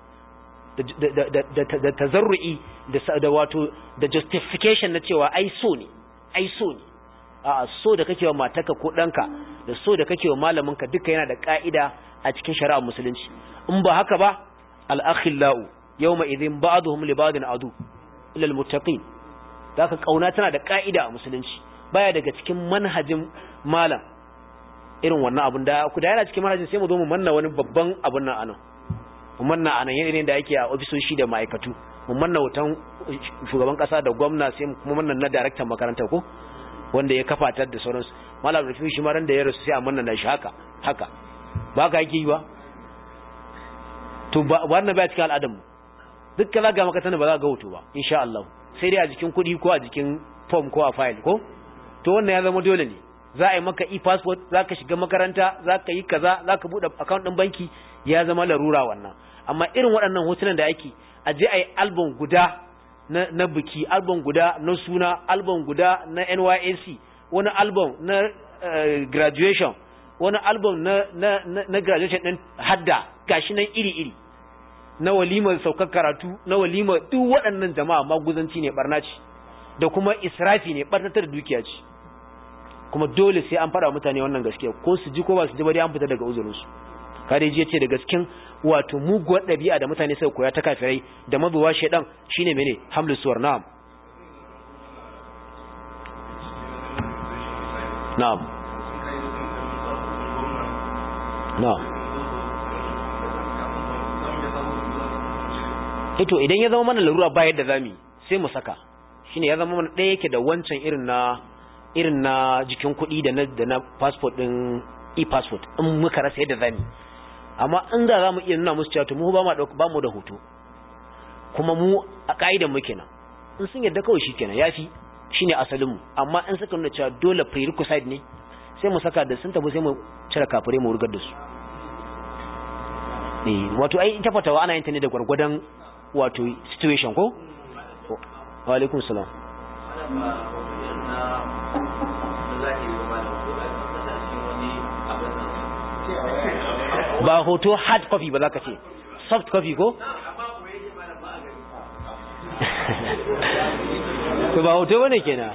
A: da tazarru'i da wato da justification na cewa ai so ne a so da kake wa matarka ko danka da so da kake wa malaminka duka yana da ka'ida a cikin shari'ar musulunci in ba haka ba al-akhillau yawma idhin ba'dhum li ba'din adu illa al-muttaqin zaka kauna tana da ka'ida a musulunci baya daga cikin manhajin malam irin wannan abun da ku da yana cikin manhajin sai mu zo mu manna wani babban abun nan anan mu manna anan irin da yake a ofisoshi da ma'aikatu mu manna hoton shugaban kasa da gwamna sai mu kuma manna na daraktan makaranta ko wanda ya kafa ta da sauransu malam rufi shi ma ran da ya rasu sai a manna shi haka ba ka yake yi ba to ba wannan ba cikin al'adam duk kaza ga makatan ba za ka ga hoto ba insha Allah sai dai a jikin kuɗi ko a jikin form ko a file ko to wannan ya zama dole ne za a yi maka e-passport za ka shiga makaranta za ka yi kaza za ka buɗe account ɗin banki ya zama larura wannan amma irin waɗannan hotunan da ake a je a yi album guda na biki album guda na suna album guda na NYSC wani album na graduation wani album na graduation ɗin hadda gashi nan iri-iri na walimar saukar karatu na walimar duk waɗannan jama'a maguzanci ne barna ce da kuma israfi ne ɓarnatar dukiya ce kuma dole sai an fara mutane wannan gaskiya ko su ji ko ba su ji ba dai an fita daga uzurinsu kadeji yace da gaskin wato muguwar dabi'a da mutane suka koya ta kafirai da mazuwa shedan shine mene hamlu suwar na'am ito idan ya zama mana larura bayar da zami sai mu saka shine ya zama mana ɗaya yake da wancan irin na jikin kuɗi da na passport din e-passport in muka rasa yadda zamu amma in da zamu iya nuna musu cewa to mu ba mu da hoto kuma mu a kaidan mu kenan in sun yadda kawai shikenan yafi shine asalin mu amma in suka nuna cewa dole prerequisite ne sai mu saka da sun tafi sai mu cire kafire mu wurgar da su wato ai ita fatawa ana yin ta ne da gwargwadon wato situation ko wa alaikum salam ba hoto hard copy ba za ka ce soft copy ko? to ba hoto wane kenan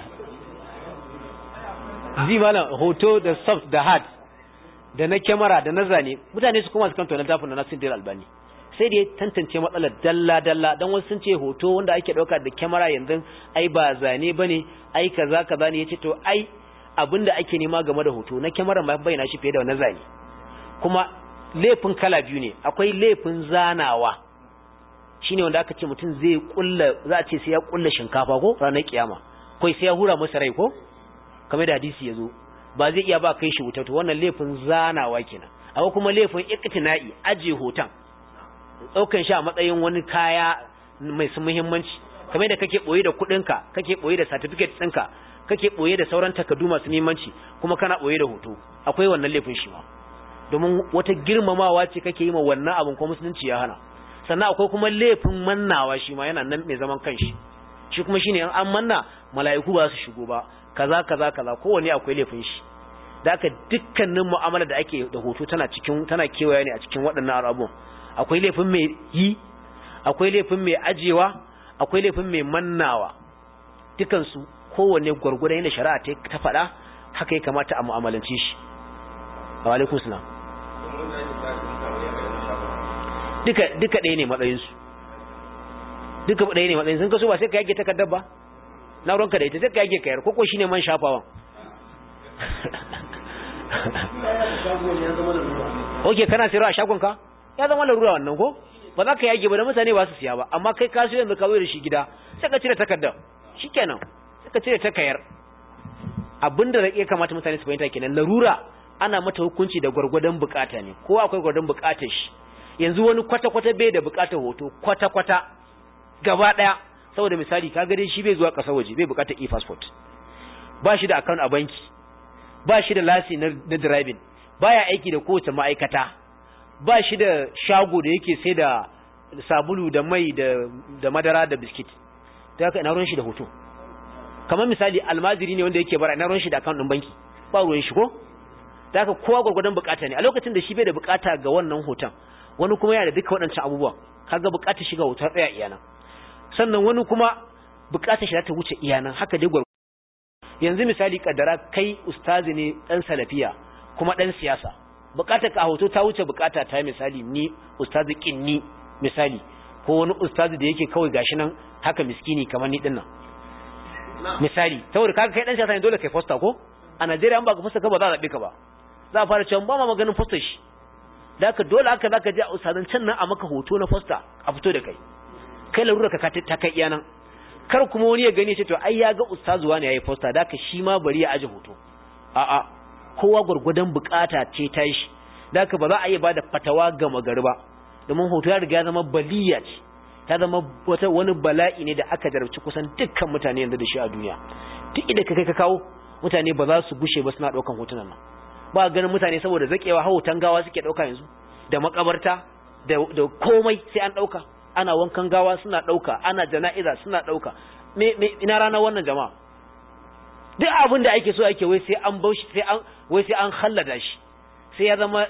A: zi mana hoto da soft da hard da na kyamara da na zane mutane su kuma su kanta wani tafin da Nasiruddin Albani sai da ya tantance matsalar dalla-dalla don wasu sun ce hoto wanda ake ɗauka da kyamara yanzu ai ba zane ba ne ai kaza ne ya ce to ai abinda ake nema game da hoto na kyamara ma bayyana shi fiye da na zane kuma laifin kala biyu ne akwai laifin zanawa shine wanda aka ce mutum zai za a ce sai ya kulla shinkafa ko ranar kiyama kai sai ya hura masa rai ko kamar da hadisi yazo ba zai iya ba kai shi wuta to wannan laifin zanawa kenan akwai kuma laifin iktina'i aje hoton daukan shi a matsayin wani kaya mai muhimmanci kamar da kake boye da kudinka kake boye da certificate ɗinka kake boye da sauran takardu masu muhimmanci kuma kana boye da hoto akwai wannan laifin shi ma domin wata girmamawa ce kake yi ma wannan abin ko musulunci ya hana sannan akwai kuma laifin mannawa shi ma yana nan mai zaman kanshi shi kuma shine in an manna mala'iku ba su shigo ba kaza kowanne akwai laifin shi da haka dukkanin mu'amala da ake da hoto tana kewaya ne a cikin waɗannan abubuwan akwai laifin mai yi akwai laifin mai ajewa akwai laifin mai mannawa dukansu kowanne gwargwadon yadda shari'a ta faɗa haka ya kamata a mu'amalance shi wa alaikum salam duka ɗaya ne matsayinsu duka ɗaya ne matsayinsu sun kaso ba sai ka yage takardar ba na ruwanka da ita sai ka yage kayar koko shi ne man shafawan oke kana sayarwa a shagonka ya zama larura wannan ko ba za ka yage ba da mutane ba su siya ba amma kai kasu yanzu ka zo da shi gida sai ka cire takardar shikenan sai ka cire takayar abinda da ya kamata mutane su fahimta kenan larura ana mata hukunci da gwargwadon bukata ne kowa akwai gwargwadon bukatar shi yanzu wani kwata-kwata bai da bukatar hoto kwata-kwata gaba daya saboda misali kaga dai shi bai zuwa kasar waje bai bukatar e-passport ba shi da account a banki ba shi da lasi na driving baya aiki da kowace ma'aikata ba shi da shago da yake sai da sabulu da mai da madara da biskit da haka ina ruwan shi da hoto kamar misali almajiri ne wanda yake bara ina ruwan shi da account din banki ba ruwan shi ko da haka kowa gurgurdan bukata ne a lokacin da shi bai da bukata ga wannan hoton wani kuma yana da duka waɗancan abubuwa kaga bukatar shiga hoton tsaya iyana sannan wani kuma bukatar shi za ta wuce iyana haka dai yanzu misali kaddara kai ustazi ne dan salafiya kuma dan siyasa bukatar ka a hoto ta wuce bukata ta misali ni ustazi kinni misali ko wani ustazi da yake kawai gashi nan haka miskini kamar ni dinnan misali saboda kaga kai dan siyasa ne dole kai poster ko a Najeriya an ba ka poster ka ba za a zabe ka ba za a fara cewa ba ma maganin poster shi da haka dole haka zaka je a ustazan can nan a maka hoto na poster a fito da kai larura ka ta kai iya nan kar kuma wani ya gani ya ce to ai ya ga ustazuwa ne yayi poster da haka shi ma bari ya aje hoto a'a kowa gurgudan bukata ce ta shi da haka ba za a yi bada fatawa ga magari ba domin hoto ya riga ya zama baliya ce ta zama wani bala'i ne da aka jarabci kusan dukkan mutane yanzu da shi a duniya duk inda ka kai ka kawo mutane ba za su gushe ba suna daukan hotunan nan ba ganin mutane saboda zakewa hoton gawa suke dauka yanzu da makabarta da komai sai an dauka ana wankan gawa suna dauka ana jana'iza suna dauka ina rana wannan jama'a duk abin da ake so ake wai sai an baushi sai an hallada shi sai ya zama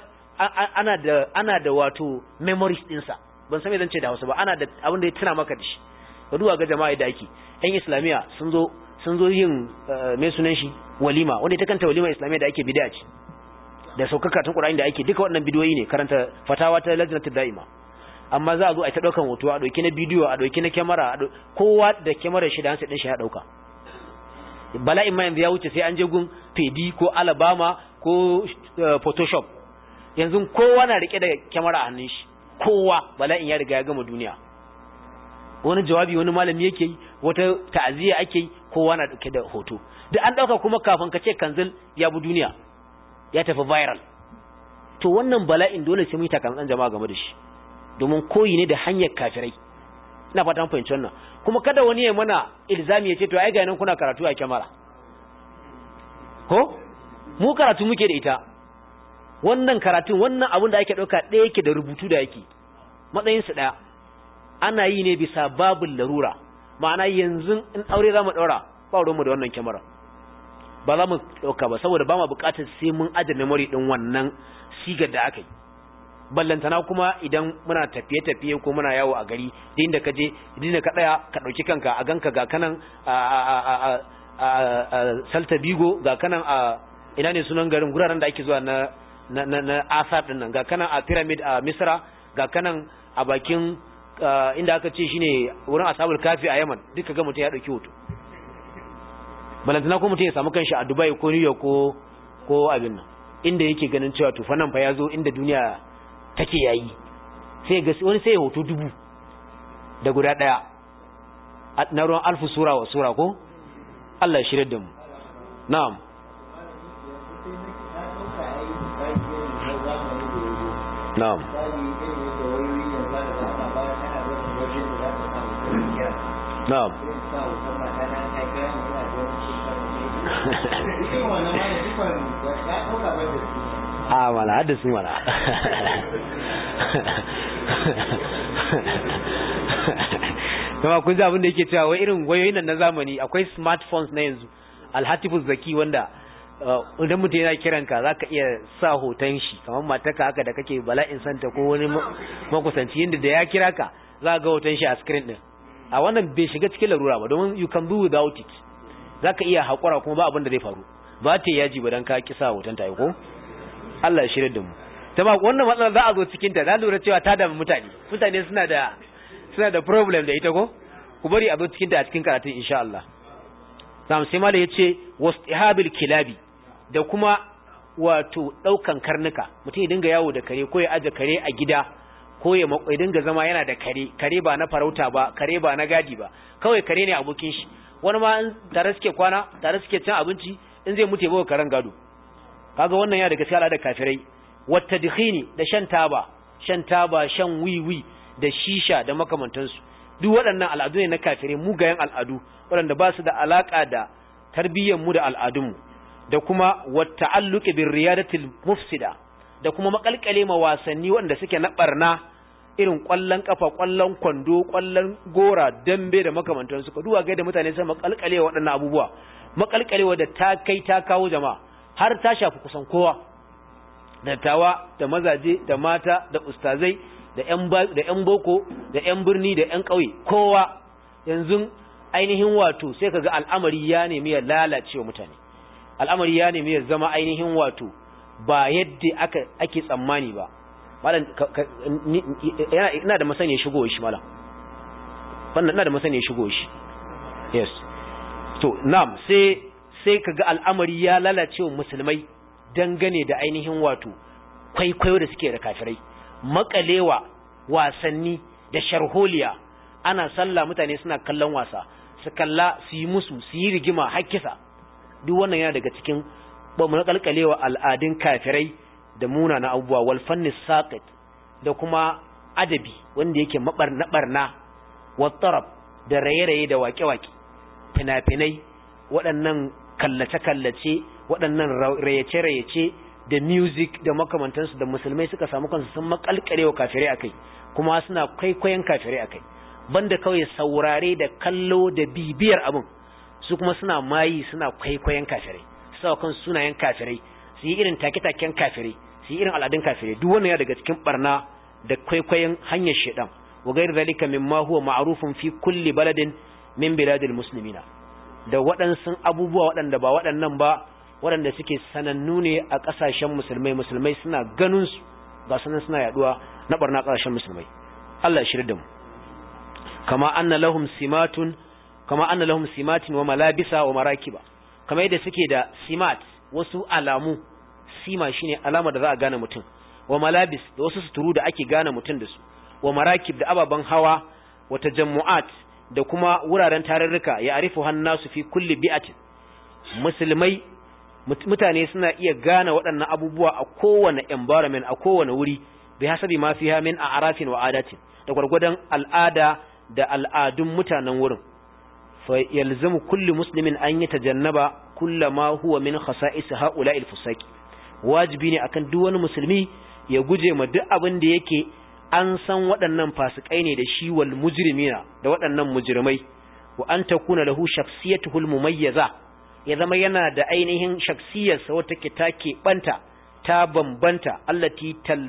A: ana da wato memories dinsa ban san me zan ce da Hausa ba ana da abin da ya tuna maka da shi ka duba ga jama'a da ake ɗan islamiya sun zo yin me sunan shi walima wanda ita kanta walima islamiya da ake bid'a ce da saukaka tun Qur'ani da ake duka wannan bidiyoyi ne karanta fatawa ta lajnatul da'ima amma za a zo a ta daukan hoto a dauki na bidiyo a dauki na kamera kowa da kamera shi da hansa din shi ya dauka bala'in ma yanzu ya wuce sai an je gun pedi ko alabama ko photoshop yanzu kowa na rike da kamera a hannun shi kowa bala'in ya riga ya gama duniya wani jawabi wani malami yake yi wata ta'aziyya ake yi kowa na dauke da hoto da an dauka kuma kafin ka ce kanzil ya bu duniya ya tafi viral to wannan bala'in dole sai mu yi takan jama'a game da shi domin koyi ne da hanyar kafirai ina fata mun fahimci wannan kuma kada wani ya mana ilzami ya ce to ai ga nan kuna karatu a kyamara ko mu karatu muke da ita wannan karatun wannan abin da ake dauka ɗaya yake da rubutu da yake matsayin su daya ana yi ne bisa babul larura ma'ana yanzu in aure zamu daura ba ruwan mu da wannan kyamara ba za mu dauka ba saboda ba mu buƙatar sai mun aje memory din wannan sigar da aka yi ballantana kuma idan muna tafiye-tafiye ko muna yawo a gari din da kaje din da ka tsaya ka dauki kanka a ganka ga kanan a Salta Bigo ga kanan a ina ne sunan garin guraren da ake zuwa na asar din nan ga kanan a pyramid a Misra ga kanan a bakin inda aka ce shine wurin ashabul kafi a Yaman duka ga mutum ya dauki hoto balantana ko mutum ya samu kanshi a Dubai ko New York ko abin nan inda yake ganin cewa to fa nan fa yazo inda duniya take yayi sai ga wani sai hoto 1000 da guda daya na ruwan alfu sura wa sura ko Allah ya shirye da mu na'am na'am na'am a wala hadisin wala kuma kun ji abin da yake cewa wai irin wayoyin nan na zamani akwai smartphones na yanzu alhatifu zaki wanda idan mutum yana kiranka zaka iya sa hoton shi kamar mataka haka da kake bala'in santa ko wani makusanci yanda da ya kira ka za ga hoton shi a screen din a wannan bai shiga cikin larura ba domin you can do without it zaka iya hakura kuma ba abin da zai faru ba ta yaji ba dan ka kisa hoton ta ko Allah ya shirye da mu tama wannan matsalar za a zo cikin ta na lura cewa ta da mutane suna da problem da ita ko ku bari a zo cikin ta a cikin karatun insha Allah sam sai mala yace wastihabil kilabi da kuma wato daukan karnuka mutum ya dinga yawo da kare ko ya aje kare a gida ko ya dinga zama yana da kare ba na farauta ba kare ba na gadi ba kawai kare ne abokin shi wani ma tare suke kwana tare suke cin abinci in zai mutu ya bawa karen gado kaga wannan ya daga cikin al'adar kafirai wata dikhini da shan taba shan taba, shan wiwi da shisha da makamantansu duk waɗannan al'adu ne na kafirai, mugayen al'adu waɗanda ba su da alaka da tarbiyyar mu da al'adunmu. Da kuma wata'alluqi bir riyadatil mufsida, da kuma makalkale ma wasanni wanda suke na barna irin kwallon kafa, kwallon kwando, kwallon gora, dambe da makamantansu. Ka duba ga da mutane sai makalkale waɗannan abubuwa, makalkalewa da ta kai ta kawo jama'a har ta shafi kusan kowa, dattawa da mazaje da mata da ustazai da ƴan boko da ƴan birni da ƴan ƙauye, kowa yanzu ainihin wato sai kaga al'amari ya nemi ya lalace wa mutane, al'amari ya nemi ya zama ainihin wato ba yadda ake tsammani ba. Malam ina da masaniya shigo shi malam, wannan ina da masaniya shigo shi. Yes, to na'am, sai kaga al'amari ya lalace wa musulmai dangane da ainihin wato kwaikwayo da suke da kafirai, makalewa wasanni da sharholiya. Ana sallah mutane suna kallon wasa, su kalla, su yi musu, su yi rigima har kisa. Duk wannan yana daga cikin bamu kalkalewa al'adun kafirai da muna na abubuwa. Wal fanni saqit, da kuma adabi wanda yake barna wa tarab, da raye-raye da waƙe-waƙe, fina-finai, waɗannan kallace-kallace, waɗannan rayace-rayace da music da makamantansu da musulmai suka samu kansu sun makalkalewa kafirai akai, kuma suna kwaikwayon kafirai akai. Banda kawai saurare da kallo da bibiyar abin, su kuma suna mayi, suna kwaikwayon kafirai, su kan sunayen kafirai, su yi irin take-taken kafirai, su yi irin al'adun kafirai. Duk wannan ya daga cikin barna da kwaikwayon hanyar shedan. Wa ghayr zalika mimma huwa ma'rufun fi kulli baladin min biladil muslimina, da waɗansu abubuwa waɗanda ba waɗannan ba, waɗanda suke sanannu ne a ƙasashen musulmai suna ganin su ga sanan suna yaduwa na barna ƙasashen musulmai. Allah ya shirya da mu. Kama anna lahum simatin wa malabisa wa marakiba, kama yadda suke da simat, wasu alamu. Sima shine alama da za a gane mutum, wa malabis, da wasu suturu da ake gane mutum da su, wa marakib, da ababen hawa, wa tajammu'at, da kuma wuraren tarurruka ya arifu hannasu fi kulli bi'atin. Musulmai mutane suna iya gane waɗannan abubuwa a kowane environment, a kowane wuri, bi hasabi ma fiha min a'rafin wa adatin, da gwargwadon al'ada da al'adun mutanen wurin. Fa yalzamu kulli muslimin an yatajannaba kullama huwa min khasa'is ha'ula'il fusaqi. Wajibi ne akan duk wani musulmi ya guje ma duk abin da yake an san waɗannan fasikai ne da shi, wal mujrimina, da waɗannan mujrimai. Wa an takuna lahu shakhsiyatuhul mumayyaza, ya zama yana da ainihin shakhsiyarsa wata ke take banta, ta bambanta, allati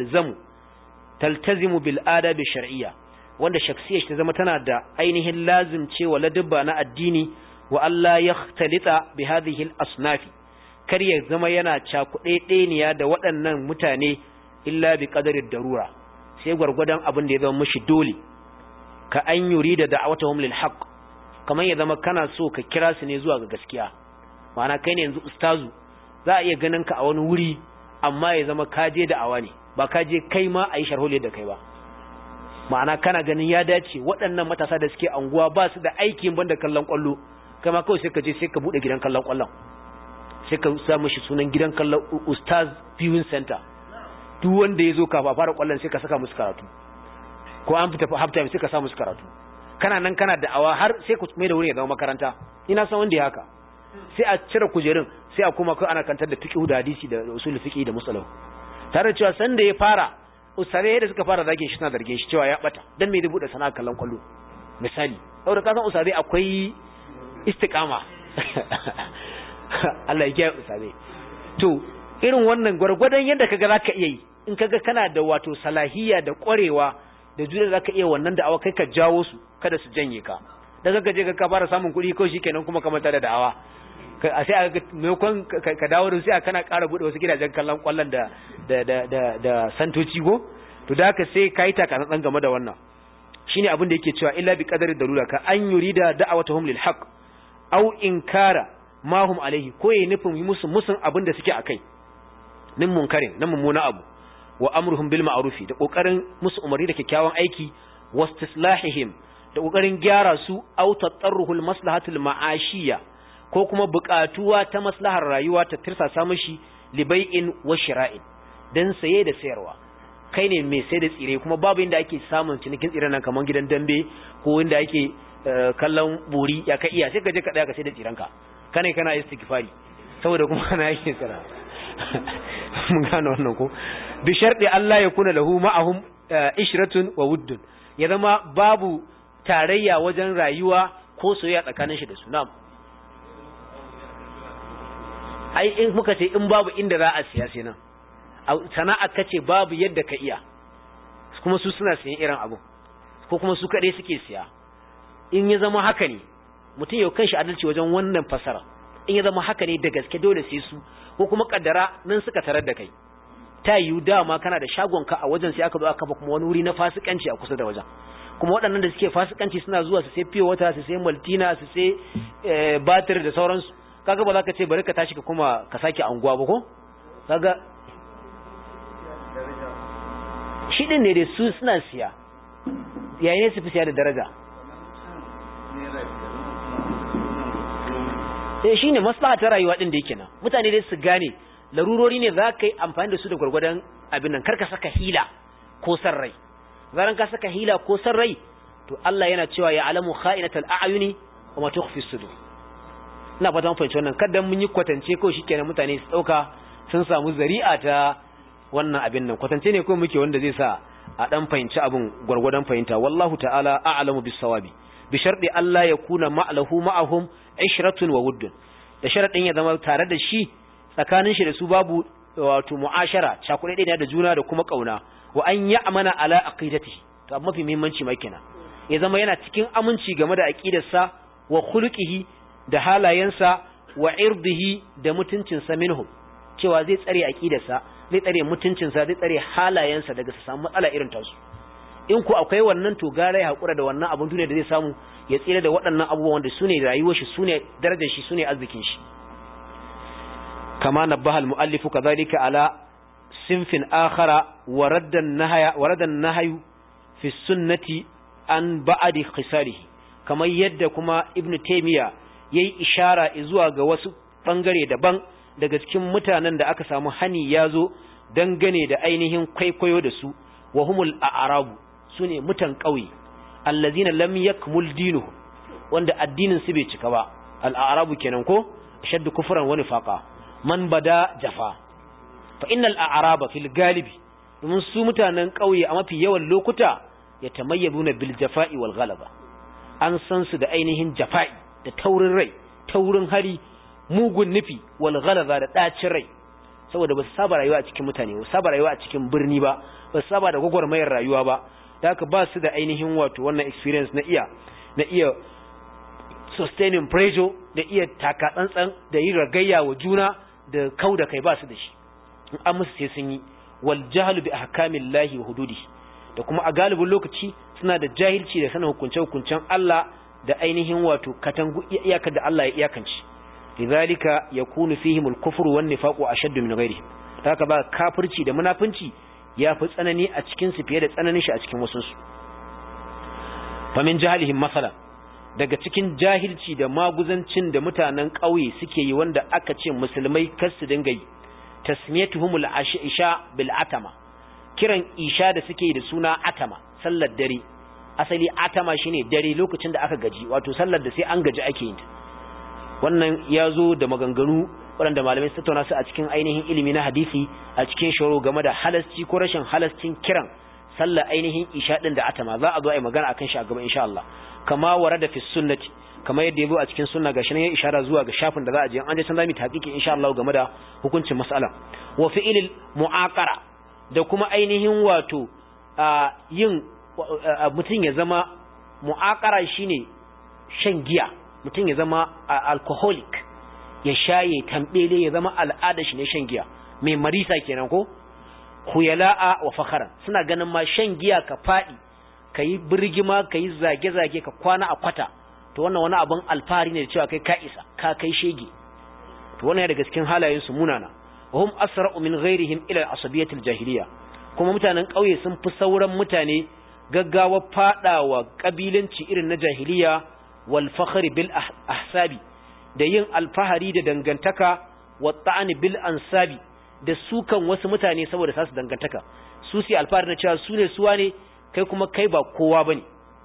A: taltazimu bil adabi shar'iyya, wanda shakhsiyar ta zama tana da ainihin lazim cewa ladabba na addini. Wa Allah yakhtalita bi hadhihi al asnafi, kar ya zama yana cakuɗeɗeniya da waɗannan mutane illa bi qadarid darura, sai gwargwadon abin da ya zama mishi dole. Ka an yurida da'awatuhum lil haqq, kamar ya zama kana so ka kira su ne zuwa ga gaskiya. Ma'ana kai ne yanzu ustazu, za a iya ganin ka a wani wuri amma ya zama ka je da'awa ne, ba ka je kai ma a yi sharholi da kai ba. Ma'ana kana ganin ya dace waɗannan matasa da suke anguwa ba su da aikin banda kallon kwallo, kai ma kawai sai ka je sai ka buɗe gidan kallon kwallon, sai ka sa mishi sunan gidan kallon Ustaz Viewing Center. Duk wanda ya zo kafa fara kwallon sai ka saka musu karatu, ko an fita half time sai ka sa musu karatu. Kana nan kana da'awa har sai ku mai da wurin ya zama makaranta. Ina san wanda ya haka, sai a cire kujerun sai a kuma kai ana kantar da fiqh da hadisi da usul fiqh da musalah, tare da cewa san da ya fara usare da suka fara zagin shi suna zargin shi cewa ya bata, dan me zai bude sana'a kallon kwallo misali. Saboda ka san usare akwai istiqama Allah ya kiyaye usare. To irin wannan gwargwadon yadda kaga zaka iya yi, in kaga kana da wato salahiyya da kwarewa da jure zaka iya wannan da'awa, kai ka jawo su kada su janye ka. Da kaga je ka fara samun kuɗi ko shikenan kuma ka manta da da'awa, sai aka maimakon ka dawo da sai kana ƙara bude wasu gidajen kallon kwallon da santoci go. To da haka sai kai taka dan game da wannan. Shine abin da yake cewa illa bi qadari darura, ka an yurida da'awatuhum lil haqq aw inkara ma hum alaihi, ko yayi nufin musun abin da suke akai, nin munkarin, nan mummuna abu. Wa amruhum bil ma'rufi, da kokarin musu umarni da kyakkyawan aiki. Wastislahihim, da kokarin gyara su. Aw tatarruhul maslahatul ma'ashiyya, ko kuma buƙatuwa ta maslahar rayuwa ta tirsasa mishi libai'in wa shira'in, dan saye da sayarwa. kai ne mai sai da tsire kuma babu inda ake samun cinikin tsiren nan kamar gidan dambe ko inda ake kallon buri ya ka iya sai ka je ka daya ka sai da tsirenka kana kana istighfari saboda kuma kana yake tsara mun gano wannan ko bi sharɗi Allah ya kuna lahu ma'ahum ishratun wa wuddun ya zama babu tarayya wajen rayuwa ko soyayya tsakanin shi da su na'am ai in muka ce in babu inda za a siya sai nan sana'a kace babu yadda ka iya kuma su suna siyan irin abu ko kuma su kadai suke siya in ya zama haka ne mutum yau kanshi adalci wajen wannan fasara in ya zama haka ne da gaske dole sai su ko kuma kaddara nan suka tarar da kai ta yiwu dama kana da shagonka a wajen sai aka zo aka kafa kuma wani wuri na fasikanci a kusa da wajen kuma waɗannan da suke fasikanci suna zuwa su sai fiye wata su sai maltina su sai batir da sauransu kaga ba za ka ce bari ka tashi ka kuma ka sake anguwa ba ko kaga shi din ne da su suna siya yayin su fi siya da daraja shi ne maslaha ta rayuwa din da yake nan mutane dai su gane larurori ne za ka yi amfani da su da gwargwadon abin nan karka saka hila ko san rai zaran ka saka hila ko san rai to Allah yana cewa ya alamu kha'inatal a'yuni wa ma tukhfi sudur ina fata mun fahimci wannan kada mun yi kwatance ko shikenan mutane su dauka sun samu zari'a ta wannan abin nan kwatance ne ko muke wanda zai sa a dan fahimci abin gwargwadon fahimta wallahu ta'ala a'lamu bis-sawabi bi sharɗi Allah ya kuna ma'alahu ma'ahum ishratun wa wuddun da sharadin ya zama tare da shi tsakanin shi da su babu wato mu'ashara cakuɗe da juna da kuma kauna wa an ya'mana ala aqidatihi to amma mafi muhimmanci mai kenan ya zama yana cikin aminci game da aqidarsa wa khuluqihi da halayensa wa irdihi da mutuncinsa minhum cewa zai tsare aqidarsa zai tsare mutuncinsa zai tsare halayensa daga su samu matsala irin tasu in ku akwai wannan to gara ya hakura da wannan abun duniya da zai samu ya tsira da waɗannan abubuwan da sune rayuwar shi sune darajar shi sune arzikin shi kama nabaha al-muallif kadhalika ala sinfin akhara warada an-nahyu fi sunnati an ba'di khisalihi kamar yadda kuma ibn taymiya yayi ishara zuwa ga wasu bangare daban daga cikin mutanen da aka samu hani yazo dangane da ainihin kwaikwayo da su wa humul a'rabu sune mutan kauye allazina lam yakmul dinuhu wanda addinin su bai cika ba al-a'rabu kenan ko shaddu kufran wa nifaqa man bada jafa fa innal a'raba fil galibi domin su mutanen kauye a mafi yawan lokuta yatamayyabuna bil jafa'i wal ghalaba an san su da ainihin jafa'i da taurin rai taurin hari mugun nufi wal ghalaba da dacin rai saboda ba su saba rayuwa a cikin mutane ba su saba rayuwa a cikin birni ba ba su saba da gwagwarmayar rayuwa ba da haka ba su da ainihin wato wannan experience na iya sustaining pressure da iya taka tsantsan da yi ragayya wa juna da kau da kai ba su da shi in an musu sai sun yi wal jahlu bi ahkamillahi wa hududihi da kuma a galibin lokaci suna da jahilci da sanin hukunce-hukuncen Allah da ainihin wato katangu iyakar da Allah ya iyakance lidhalika yakunu fihim al-kufru wan nifaqu ashaddu min ghayrihim haka ba kafirci da munafinci yafi tsanani a cikin su fiye da tsananin shi a cikin wasu su fa min jahilihim masalan daga cikin jahilci da maguzancin da mutanen ƙauye suke yi wanda aka ce musulmai kar su dinga yi tasmiyatuhumul isha bil atama kiran isha da suke da suna atama sallar dare asali atama shine dare lokacin da aka gaji wato sallar da sai an gaji ake yin ta wannan yazo da maganganu waɗanda malamai su tattauna su a cikin ainihin ilimi na hadisi a cikin shoro game da halasci ko rashin halascin kiran sallar ainihin isha din da atama za a zo a yi magana akan shi a gaba insha Allah kama warada fi sunnati kama yadda yabo a cikin sunna gashi nan ya ishara zuwa ga shafin da za a je an je can zamu tahqiqi insha Allah game da hukuncin mas'ala wa fi'il mu'aqara da kuma ainihin wato yin mutum ya zama mu'aqara shine shan giya mutum ya zama alcoholic ya shaye tambele ya zama al'ada shi ne shan giya mai marisa kenan ko khuyala'a wa fakharan suna ganin ma shan giya ka fadi kai birgima kai zage-zage ka kwana a kwata to wannan wani abun alfahari ne da cewa kai ka isa ka kai shege to wannan daga cikin halayen su munana wahum asra'u min ghairihim ila asabiyatil jahiliya kuma mutanen kauye sun fi sauran mutane gaggawa fadawa kabilanci irin na jahiliya wal fakhri bil ahsabi da yin alfahari da dangantaka wa ta'ani bil ansabi da sukan wasu mutane saboda sasu dangantaka su alfahari na cewa su ne suwa ne kai kuma kai ba kowa bane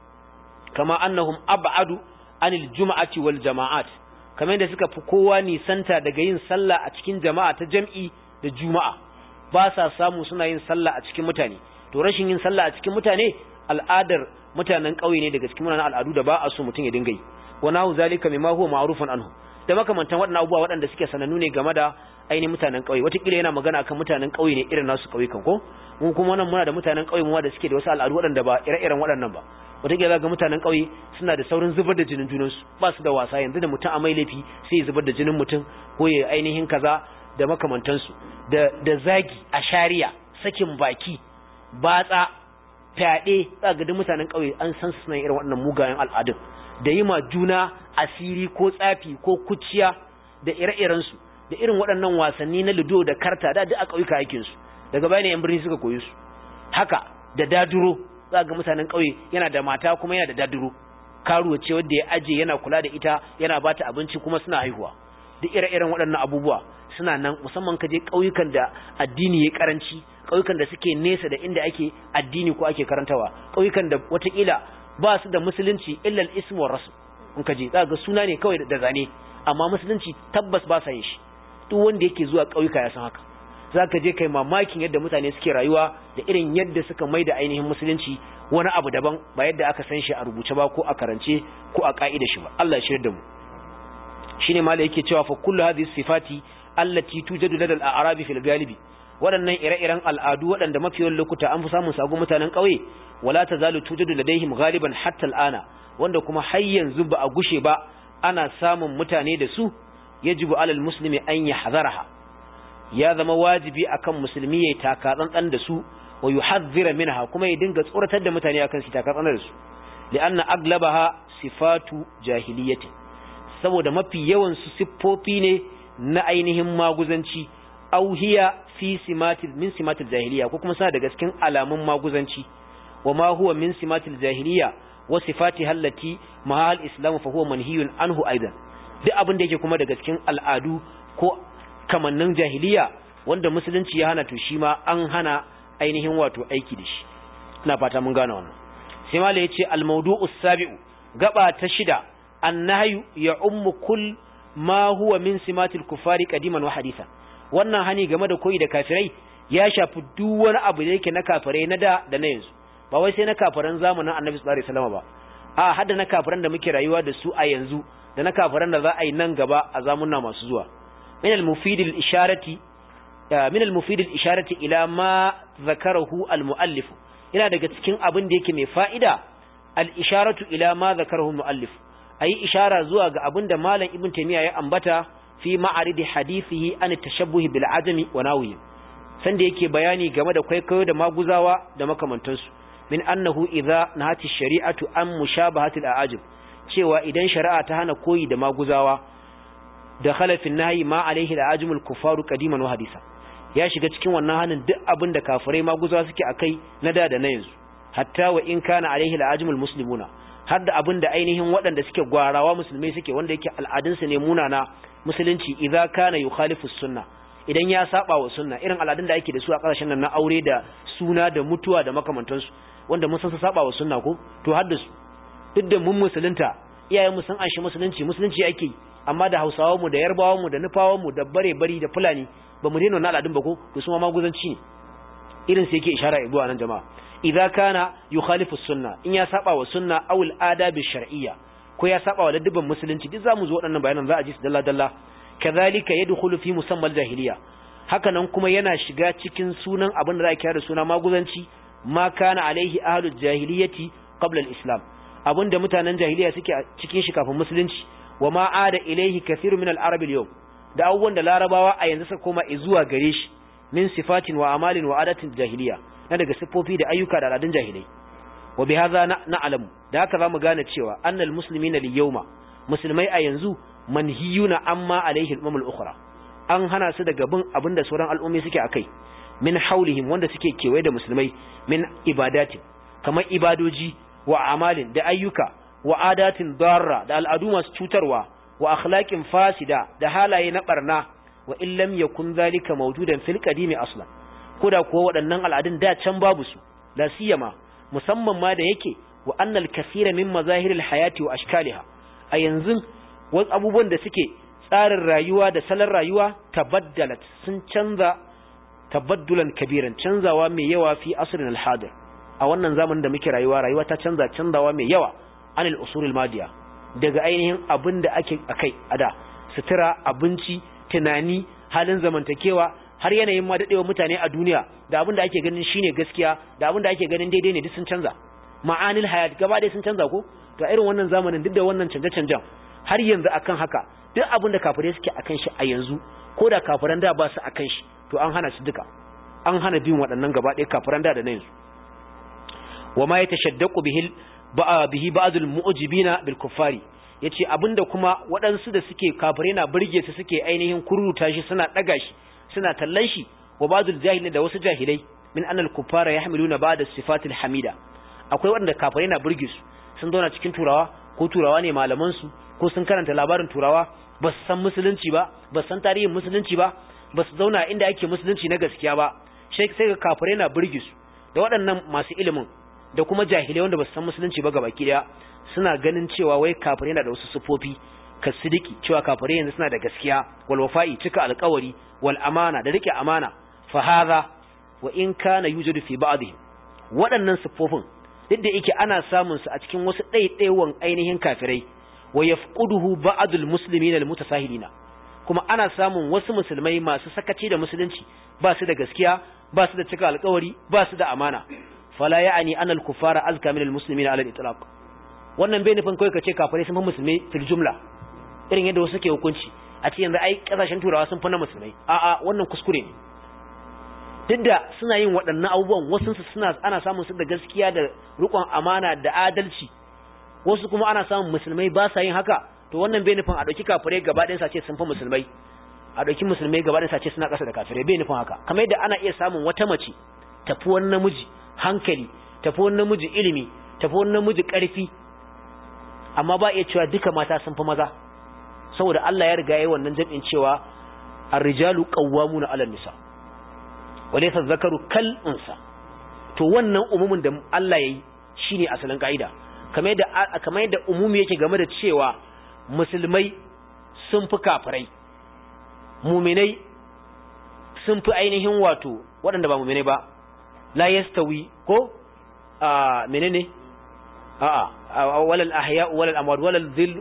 A: kama annahum ab'adu anil jum'ati wal jama'at kamar yadda suka fi kowa nisanta daga yin sallah a cikin jama'a ta jam'i da juma'a ba sa samu suna yin sallah a cikin mutane to rashin yin sallah a cikin mutane al'adar mutanen ƙauye ne daga cikin munanan al'adu da ba a so mutum ya dinga yi wa nahu zalika mimma huwa ma'rufun anhu da makamantan waɗannan abubuwa waɗanda suke sanannu ne game da ainihin mutanen ƙauye wataƙila yana magana akan mutanen ƙauye ne irin nasu ƙauyukan ko mu kuma nan muna da mutanen ƙauye mu da suke da wasu al'adu waɗanda ba ire-iren waɗannan ba wataƙila ga mutanen ƙauye suna da saurin zubar da jinin junansu ba su da wasa yanzu da mutum a mai laifi sai ya zubar da jinin mutum ko ya ainihin kaza da makamantansu da zagi a shari'a sakin baki batsa fyaɗe za ga duk mutanen ƙauye an san suna irin waɗannan mugayen al'adun da yi ma juna asiri ko tsafi ko kuciya da ire-irensu da irin waɗannan wasanni na lido da karta da duk a ƙauyuka aikin su daga bayan yan birni suka koyi su haka da daduro za ga mutanen ƙauye yana da mata kuma yana da daduro karuwa ce wanda ya aje yana kula da ita yana bata abinci kuma suna haihuwa duk ire-iren waɗannan abubuwa suna nan musamman kaje ƙauyukan da addini ya karanci ƙauyukan da suke nesa da inda ake addini ko ake karantawa ƙauyukan da watakila ba su da musulunci illa al-ism wa rasul in kaje za ga suna ne kawai da zane amma musulunci tabbas ba sa yin shi duk wanda yake zuwa ƙauyuka ya san haka zaka je kai mamakin yadda mutane suke rayuwa da irin yadda suka maida ainihin musulunci wani abu daban ba yadda aka san shi a rubuce ba ko a karance ko a ka'ida shi ba Allah ya shirya da mu shine malai yake cewa fa kullu hadhihi sifati allati tujadu lada al-a'rabi fil galibi waɗannan ire-iren al'adu waɗanda mafiyan lokuta an fi samun sagu mutanen ƙauye wala tazalu tujadu ladaihim ghaliban hatta al'ana wanda kuma har yanzu ba a gushe ba ana samun mutane da su yajibu alal muslimi an yahzaraha ya zama wajibi akan musulmi ya taka tsantsan da su wa yuhadhdhira minha kuma ya dinga tsoratar da mutane akan su taka tsantsan da su li'anna aglabaha sifatu jahiliyyati saboda mafi yawan su siffofi ne na ainihin maguzanci aw hiya fi min simatil jahiliya ko kuma suna daga cikin alamun maguzanci wa ma huwa min simatil jahiliya wa sifatiha allati mahal islam fa huwa manhiyun anhu aidan duk abin da yake kuma daga cikin al'adu ko kamannin jahiliya wanda musulunci ya hana to shi ma an hana ainihin wato aiki da shi ina fata mun gane wannan sai malai yace al-mawdu'u as-sabi'u gaba ta shida annahyu ya ummu kull ma huwa min simatil kufari qadiman wa hadithan wannan hani game da koyi da kafirai ya shafi duk wani abu da yake na kafirai na da na yanzu ba wai sai na kafiran zamanin Annabi sallallahu alaihi wasallam ba a hadda na kafiran da muke rayuwa da su a yanzu da na kafiran da za a yi nan gaba a zamunna masu zuwa min al-mufid al-isharati ila ma zakarahu al-muallif ina daga cikin abin da yake mai fa'ida al-isharatu ila ma zakarahu al-muallif ayi ishara zuwa ga abin da malam ibn taymiya ya ambata fi ma'aridi hadithihi an tashabbuhi bil ajami wa nawiyi sanda yake bayani game da kwaikwayo da maguzawa da makamantansu min annahu idza nahati shari'atu an mushabahati al-a'jam cewa idan shari'a ta hana koyi da maguzawa da khalafin nahyi ma alaihi al-ajamul kufaru qadiman wa hadisa ya shiga cikin wannan hanin duk abin da kafirai maguzawa suke akai na da na yanzu hatta wa in kana alaihi al-ajamul muslimuna har da abin da ainihin waɗanda suke gwarawa musulmai suke wanda yake al'adunsu ne munana musulunci idza kana yukhalifu sunna idan ya saba wa sunna irin al'adun da ake da su a ƙarshen nan na aure da suna da mutuwa da makamantansu wanda mun san su saba wa sunna ko to haddasu duk da mun musulunta iyayen mu sun anshi musulunci ake yi amma da Hausawa mu da Yarbawa mu da Nufawa mu da bare-bari da Fulani ba mu daina wannan al'adun ba ko to su ma maguzanci ne irin sai yake ishara ibuwa nan jama'a idza kana yukhalifu sunna in ya saba wa sunna aw al-adab ash-shar'iyya ko ya saba wa ladabban musulunci duk zamu zo waɗannan bayanan za a ji su dalla dalla kazalika yadkhulu fi musammal jahiliya hakanan kuma yana shiga cikin sunan abin da za a kira da suna maguzanci ma kana alaihi ahlul jahiliyyati qabla al-islam abinda mutanen jahiliya suke cikin shi kafin musulunci wa ma ada ilaihi kathiru min al-arab al-yawm da abubuwan da larabawa a yanzu suka koma zuwa gare shi min sifatin wa amalin wa adatin jahiliya na daga sifofi da ayyuka da al'adun jahilai wa bi hadha na'lamu da haka zamu gane cewa annal muslimina lil-yawma musulmai a yanzu manhiyuna amma alaihi al-umam al-ukhra an hana su daga bin abinda sauran al'ummi suke akai min haulihim wanda suke kewaye da musulmai min ibadati kamar ibadoji wa amalin da ayyuka wa adatin darra da al'adu masu cutarwa wa akhlaqin fasida da halaye na barna wa in lam yakun zalika mawjudan fil qadimi aslan koda kuwa waɗannan al'adun da can babu su la siyama musamman ma da yake wa annal kaseera min mazahiril hayati wa ashkaliha a yanzu wasu abubuwan da suke tsarin rayuwa da salon rayuwa tabaddalat sun canza tabaddulan kabiran canzawa mai yawa fi asrin al-hadir a wannan zamanin da muke rayuwa ta canzawa mai yawa anil usulil madiya daga ainihin abin da ake akai ada sutura abinci tunani halin zamantakewa har yanayin ma dadewa mutane a duniya da abin da ake ganin shine gaskiya da abin da ake ganin daidai ne duk sun canza ma'anil hayat gaba ɗaya sun canza ko to irin wannan zamanin duk da wannan canje-canjen har yanzu akan haka duk abin da kafirai suke akan shi a yanzu ko da kafiran da ba su akan shi to an hana su duka an hana bin waɗannan gaba ɗaya kafiran da na yanzu wa ma yatashaddaqu bihi ba'dul mu'jibina bil kuffari yace abinda kuma waɗansu da suke kafirai na burge su suke ainihin kururuta shi suna daga shi suna tallan shi wa ba'dul jahilin da wasu jahilai min annal kuffara yahmiluna ba'da sifatil hamida akwai waɗanda kafirai na burge su sun zauna cikin turawa ko turawa ne malaman su ko sun karanta labarin turawa ba su san musulunci ba ba su san tarihin musulunci ba ba su zauna inda ake musulunci na gaskiya ba sai ga kafirai na burge su da waɗannan masu ilimin da kuma jahilai wanda ba su san musulunci ba gabaki daya suna ganin cewa wai kafirai na da wasu sufofi ka sidiki cewa kafirai yanzu suna da gaskiya wal wafa'i cika alƙawari wal amana da rike amana fa hadha wa in kana yujadu fi ba'dihim waɗannan sufofin duk da yake ana samun su a cikin wasu ɗaiɗaiwan ainihin kafirai wa yafquduhu ba'dul muslimina al mutasahilina kuma ana samun wasu musulmai masu sakaci da musulunci ba su da gaskiya ba su da cika alƙawari ba su da amana fala ya'ni anna al-kuffara azka min al-muslimina ala al-itlaq wannan bai nufin kai kace kafirai sun fi musulmai fil jumla irin yadda wasu ke hukunci a ce yanzu ai kasashen turawa sun fi na musulmai a'a wannan kuskure ne duk da suna yin waɗannan abubuwan wasu ana samun su da gaskiya da riƙon amana da adalci wasu kuma ana samun musulmai ba sa yin haka to wannan bai nufin a ɗauki kafirai gaba ɗayan sace sun fi musulmai a ɗauki musulmai gaba ɗayan sace suna ƙasa da kafirai bai nufin haka kamar yadda ana iya samun wata mace tafi wani namiji hankali tafi wani namiji ilimi tafi wani namiji ƙarfi amma ba iya cewa duka mata sun fi maza saboda Allah ya riga yayi wannan jami'in cewa ar-rijalu qawwamuna 'ala an-nisa wa laysa dhakaru kal unsa to wannan umumin da Allah yayi shine asalin kaida kamar yadda umumi yake game da cewa musulmai sun fi kafirai mu'minai sun fi ainihin wato waɗanda ba mu'minai ba la yastawi ko menene walal ahya walal amwat walal dhil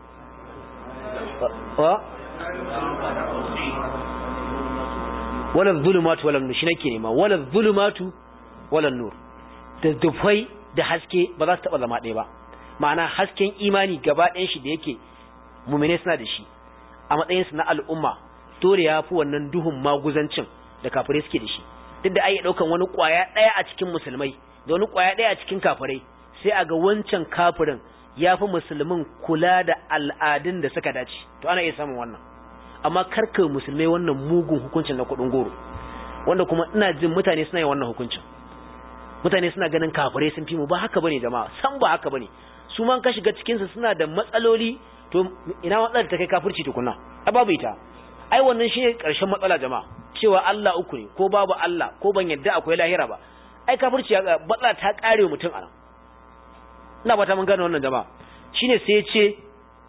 A: walal dhulumat walal nur shi nake nema walal dhulumat walal nur da dufai da haske ba za su taba zama ɗaya ba ma'ana hasken imani gaba ɗayan shi da yake mu'mine suna da shi a matsayin su na al'umma dole ya fi wannan duhun maguzancin da kafirai suke da shi duk da ai daukan wani kwaya ɗaya a cikin musulmai da wani kwaya ɗaya a cikin kafirai sai a ga wancan kafirin ya fi musulmin kula da al'adun da suka dace to ana iya samun wannan amma karka musulmai wannan mugun hukuncin na kudin goro wanda kuma ina jin mutane suna yin wannan hukuncin mutane suna ganin kafirai sun fi mu ba haka bane jama'a san ba haka bane su man ka shiga cikin su suna da matsaloli to ina matsalar ta kai kafirci tukunna a babu ita ai wannan shine karshen matsala jama'a cewa Allah uku ne ko babu Allah ko ban yadda akwai lahira ba ai kafirci ya matsala ta kare mutum anan ina ba ta mun gane wannan jama'a shine sai ya ce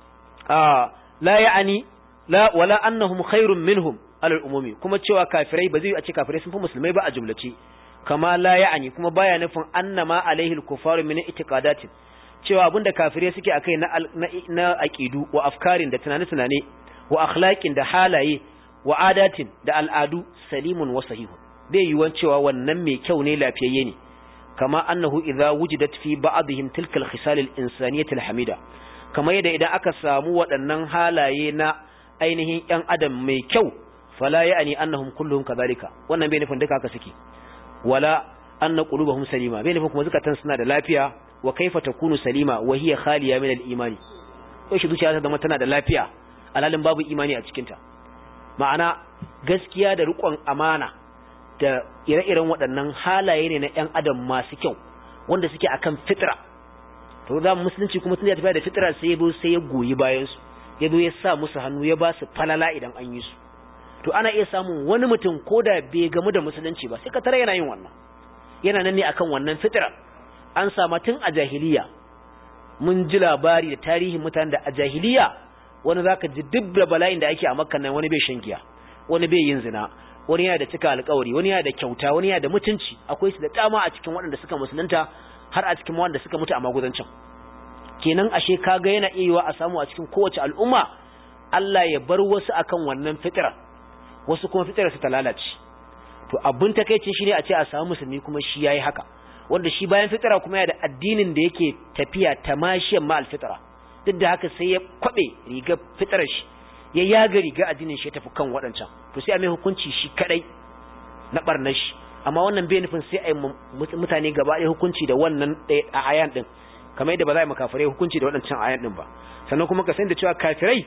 A: la ya'ani la wala annahum khairun minhum alal umumi kuma cewa kafirai ba zai a ce kafirai sun fi musulmai ba a jumlace kama la ya'ani kuma baya nufin annama alaihi al-kufaru min itiqadatin cewa abinda kafirai suke akai na aqidu wa afkarin da tunane wa akhlaqin da halaye wa adatin da al'adu salimun wa sahihun bai yiwuwan cewa wannan mai kyau ne lafiyayye ne kama annahu idza wujidat fi ba'dihim tilka al-khisal al-insaniyyah al-hamida kama yadda idan aka samu waɗannan halaye na ainihin ƴan adam mai kyau fala ya'ni annahum kulluhum kadhalika wannan bai nufin duka haka suke wala anna qulubuhum salima bai nufin kuma zakatan suna da lafiya wa kaifa takunu salima wa hiya khaliya min al-imani ko shi zuciya ta zama tana da lafiya alalin babu imani a cikin ta ma'ana gaskiya da riƙon amana da ire-iren waɗannan halaye ne na ƴan adam masu kyau wanda suke akan fitra to da musulunci kuma tun ya tafi da fitra sai ya goyi bayan su ya zo ya sa musu hannu ya ba su falala idan an yi su to ana iya samun wani mutum koda bai gamu da musulunci ba sai ka tare yana yin wannan, yana nan ne akan wannan fitra. An samu tun a jahiliya, mun ji labari da tarihin mutanen da a jahiliya wani zaka ji duk da bala'in da ake a Makka nan, wani bai shan giya, wani bai yin zina, wani yana da cika alƙawari, wani yana da kyauta, wani yana da mutunci. Akwai su da dama a cikin waɗanda suka musulunta, har a cikin waɗanda suka mutu a magudancin. Kenan ashe kaga yana iya yiwa a samu a cikin kowace al'umma Allah ya bar wasu akan wannan fitira, wasu kuma fitirar su ta lalace. To abin takeicin shi ne a ce a samu musulmi kuma shi yayi haka, wanda shi bayan fitira kuma yana da addinin da yake tafiya tamashiyan ma alfitira. Duk da haka sai ya kwabe riga fitirar shi, ya yaga riga addinin shi ya tafi kan waɗancan, to sai a mai hukunci shi kadai na barnar shi. Amma wannan bai nufin sai a yi mutane gaba ɗaya hukunci da wannan a ayan din, kamar yadda ba za a yi makafirai hukunci da waɗancan ayan din ba. Sannan kuma ka san da cewa kafirai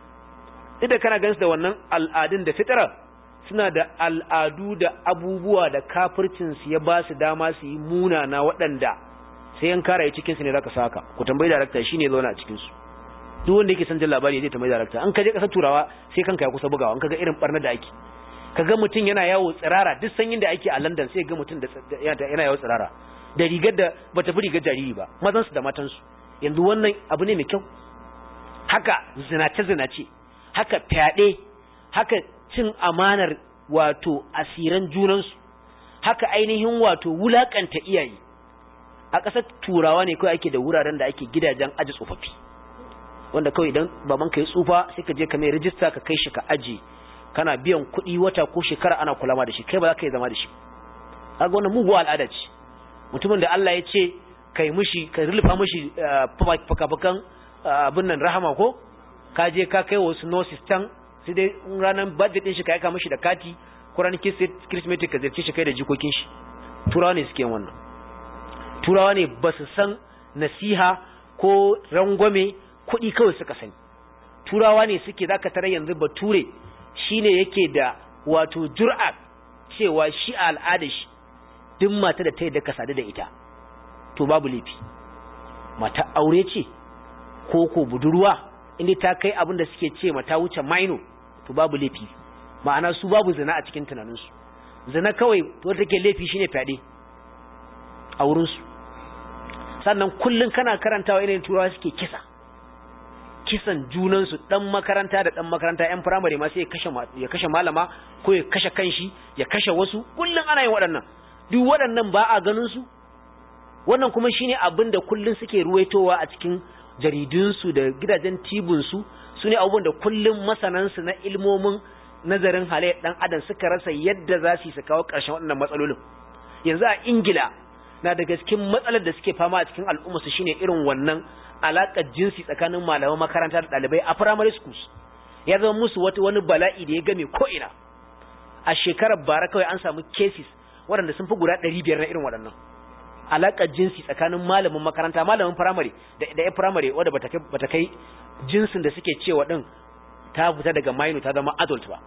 A: idan kana gansu da wannan al'adun da fitira, suna da al'adu da abubuwa da kafircin su ya ba su dama su yi munana waɗanda sai yan karaye cikin su ne zaka saka. Ku tambayi darakta, shine zauna a cikin su. Duk wanda yake son jin labari zai tambayi darakta. An kaje kasar Turawa sai kanka ya kusa bugawa, an kaga irin barna da ake. Kaga mutun yana yawo tsirara, duk sanyin da ake a London sai ga mutun da yana yawo tsirara da rigar da bata fi rigar jariri ba, mazan su da matan su. Yanzu wannan abu ne mai kyau. Haka zinace, haka fyaɗe, haka cin amanar wato asiran junansu, haka ainihin wato wulakanta iyaye. A ƙasar Turawa ne kawai ake da wuraren da ake gidajen aji tsofaffi, wanda kawai idan baban ka yi tsufa sai ka je ka mai rijista ka kai shi ka aji, kana biyan kuɗi wata ko shekara ana kulama da shi, kai ba za ka yi zama da shi. Kaga wannan muguwa al'ada ce. Mutumin da Allah ya ce kai mushi, ka rulfa mushi fakafakan abin nan rahama ko ka je ka kai wasu nurses can, sai dai ranar budget din shi ka aika mishi da kati, Quran Christmas ka zirce shi kai da jikokin shi. Turawa ne suke wannan. Turawa ne ba su san nasiha ko rangwame, kuɗi kawai suka sani. Turawa ne suke zaka tare yanzu bature shine yake da wato jur'a cewa shi a al'ada shi duk mata da ta yadda ka sadu da ita to babu laifi. Mata aure ce ko budurwa, inda ta kai abin da suke ce mata wuce maino to babu laifi. Ma'ana su babu zina a cikin tunaninsu. Zina kawai to take laifi shine fyaɗe a wurinsu. Sannan kullun kana karantawa irin turawa suke kisan junansu, dan makaranta da dan makaranta, yan firamare ma sai ya kashe malama ko ya kashe kanshi, ya kashe wasu. Kullun ana yin waɗannan, duk waɗannan ba a ganin su. Wannan kuma shine abin da kullun suke ruwaitowa a cikin jaridunsu da gidajen tibunsu, su ne abubuwan da kullum masanansu na ilmomin nazarin halayyar ɗan adam suka rasa yadda za su kawo ƙarshen waɗannan matsalolin. Yanzu a Ingila na daga cikin matsalar da suke fama a cikin al'ummarsu shine irin wannan alaƙar jinsi tsakanin malaman makaranta da ɗalibai a primary schools. Ya zama musu wani bala'i da ya game ko'ina. A shekarar bara kawai an samu cases waɗanda sun fi guda 500 na irin waɗannan. Alaƙar jinsi tsakanin malamin makaranta, malamin firamare da ya firamare wadda bata kai jinsin da suke cewa din ta fita daga minor ta zama adult ba.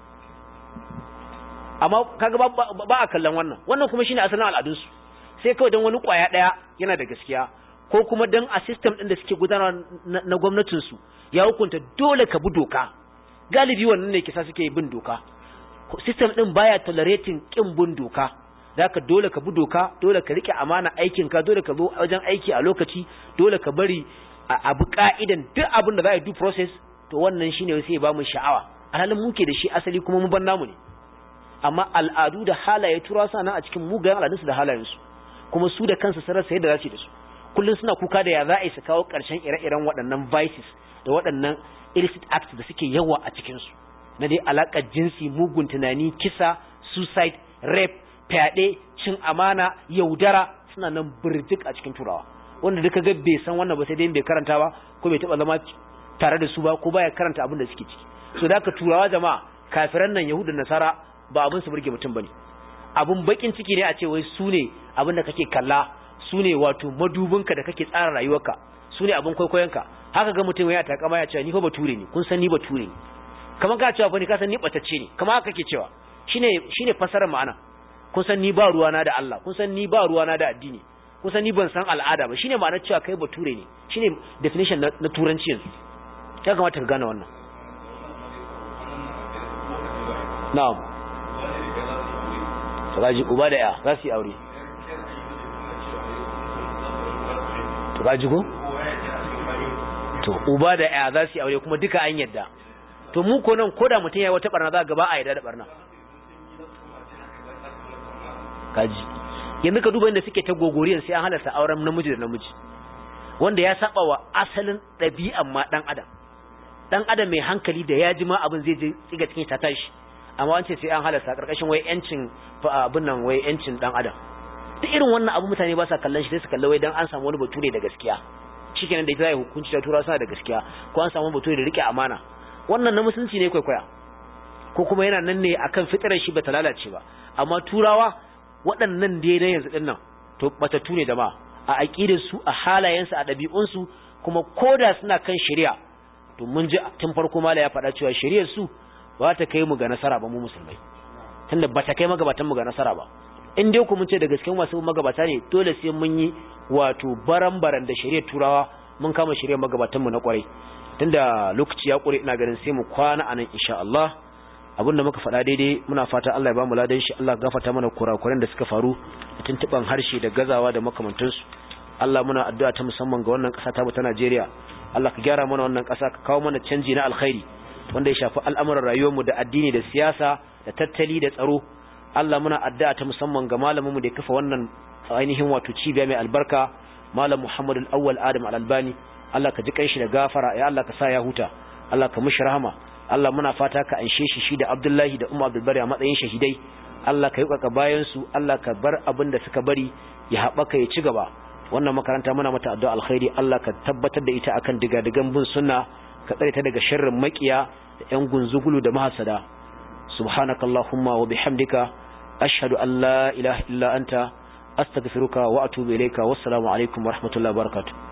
A: Amma kaga ba a kallon wannan kuma shine asalin al'adun su. Sai kawai dan wani kwaya daya yana da gaskiya, ko kuma dan a system din da suke gudanarwa na gwamnatin su ya hukunta dole ka bi doka. Galibi wannan ne kisa suke bin doka. System din baya tolerating kin bin doka. Zaka dole ka bi doka, dole ka rike amana aikinka, dole ka zo wajen aiki a lokaci, dole ka bari abu ka'idan duk abin da za a yi due process. To wannan shine sai ba mu sha'awa. Alhalin muke da shi asali kuma mu ban namu ne. Amma al'adu da halaye turawa sana a cikin mugayen al'adunsu da halayensu, kuma su da kansu sun rasa yadda za su yi da su. Kullum suna kuka da ya za a yi su kawo ƙarshen ire-iren waɗannan vices da waɗannan illicit acts da suke yawa a cikinsu. Na dai alaƙar jinsi, mugun tunani, kisa, suicide, rape, fyaɗe, cin amana, yaudara, suna nan birjik a cikin turawa. Wanda duka ga bai san wannan ba sai dai bai karanta ba, ko bai taɓa zama tare da su ba, ko baya karanta abin da suke ciki. So da haka turawa jama'a, kafiran nan Yahudu da Nasara ba abin su burge mutum bane. Abun bakin ciki ne a ce wai su ne abin da kake kalla, su ne wato madubinka da kake tsara rayuwarka, su ne abin kwaikwayonka. Haka ga mutum ya takama ya ce ni fa bature ne, kun san ni bature ne. Kamar ka cewa fa ni ka san ni batacce ne, kamar haka kake cewa. Shine fasarar ma'ana. Kun san ni ba ruwana da Allah, kun san ni ba ruwana da addini, kun san ni ban san al'ada ba. Shine ma'anar cewa kai bature ne. Shine definition na turanci yanzu. Ya kamata ka gane wannan. na'am kaji uba da ya za su yi aure to kaji ko to uba da ya za su yi aure kuma duka an yadda to mu ko nan koda mutum yayi wata barna za ga ba a yadda da barna kaji yanzu ka duba inda suke ta gogoriyar sai an halarta auren namiji da namiji wanda ya saba wa asalin ɗabi'an ma dan adam mai hankali da ya ji ma abin zai je tsiga cikin ta tashi amma wance sai an halarta karkashin wai yancin abin nan wai yancin dan adam duk irin wannan abu mutane ba sa kallon shi sai su kalla wai dan an samu wani bature da gaskiya shikenan da ita zai hukunci da turawa suna da gaskiya ko an samu bature da rike amana wannan na musulunci ne kwaikwaya ko kuma yana nan ne akan fitarar shi bata lalace ba amma turawa waɗannan dai na yanzu dinnan to batattu ne jama'a a aqidar su a halayen su a dabi'un su kuma koda suna kan shari'a to mun ji tun farko mala ya faɗa cewa shari'ar su ba ta kai mu ga nasara ba mu musulmai tunda ba ta kai magabatan mu ga nasara ba in dai ku mun ce da gaskiya masu magabata ne dole sai mun yi wato baran-baran da shari'ar turawa mun kama shari'ar magabatan mu na kwarai tunda lokaci ya kure ina ganin sai mu kwana anan insha Allah abinda muka faɗa daidai muna fata Allah ya bamu ladan shi Allah gafarta mana kurakuren da suka faru tuntuban harshe da gazawa da makamantansu Allah muna addu'a ta musamman ga wannan ƙasa ta mu ta Najeriya Allah ka gyara mana wannan ƙasa ka kawo mana canji na alkhairi wanda ya shafi al'amuran rayuwarmu da addini da siyasa da tattali da tsaro Allah muna addu'a ta musamman ga malaminmu da ya kafa wannan ainihin wato cibiya mai albarka Malam Muhammad al-Awwal Adam al-Albani Allah ka ji kanshi da gafara ya Allah ka sa ya huta Allah ka mishi rahama Allah muna fata ka anshe shi da Abdullahi da Umar Abdul Bari a matsayin shahidai Allah ka yi kaka bayan su Allah ka bar abin da suka bari ya haɓaka ya ci gaba wannan makaranta muna mata addu'a alkhairi Allah ka tabbatar da ita akan digadigan bin sunna ka tsare ta daga sharrin makiya da ƴan gunzugulu da mahasada subhanakallahumma wa bihamdika ashhadu an la ilaha illa anta astaghfiruka wa atubu ilayka wassalamu alaikum wa rahmatullahi wa barakatuh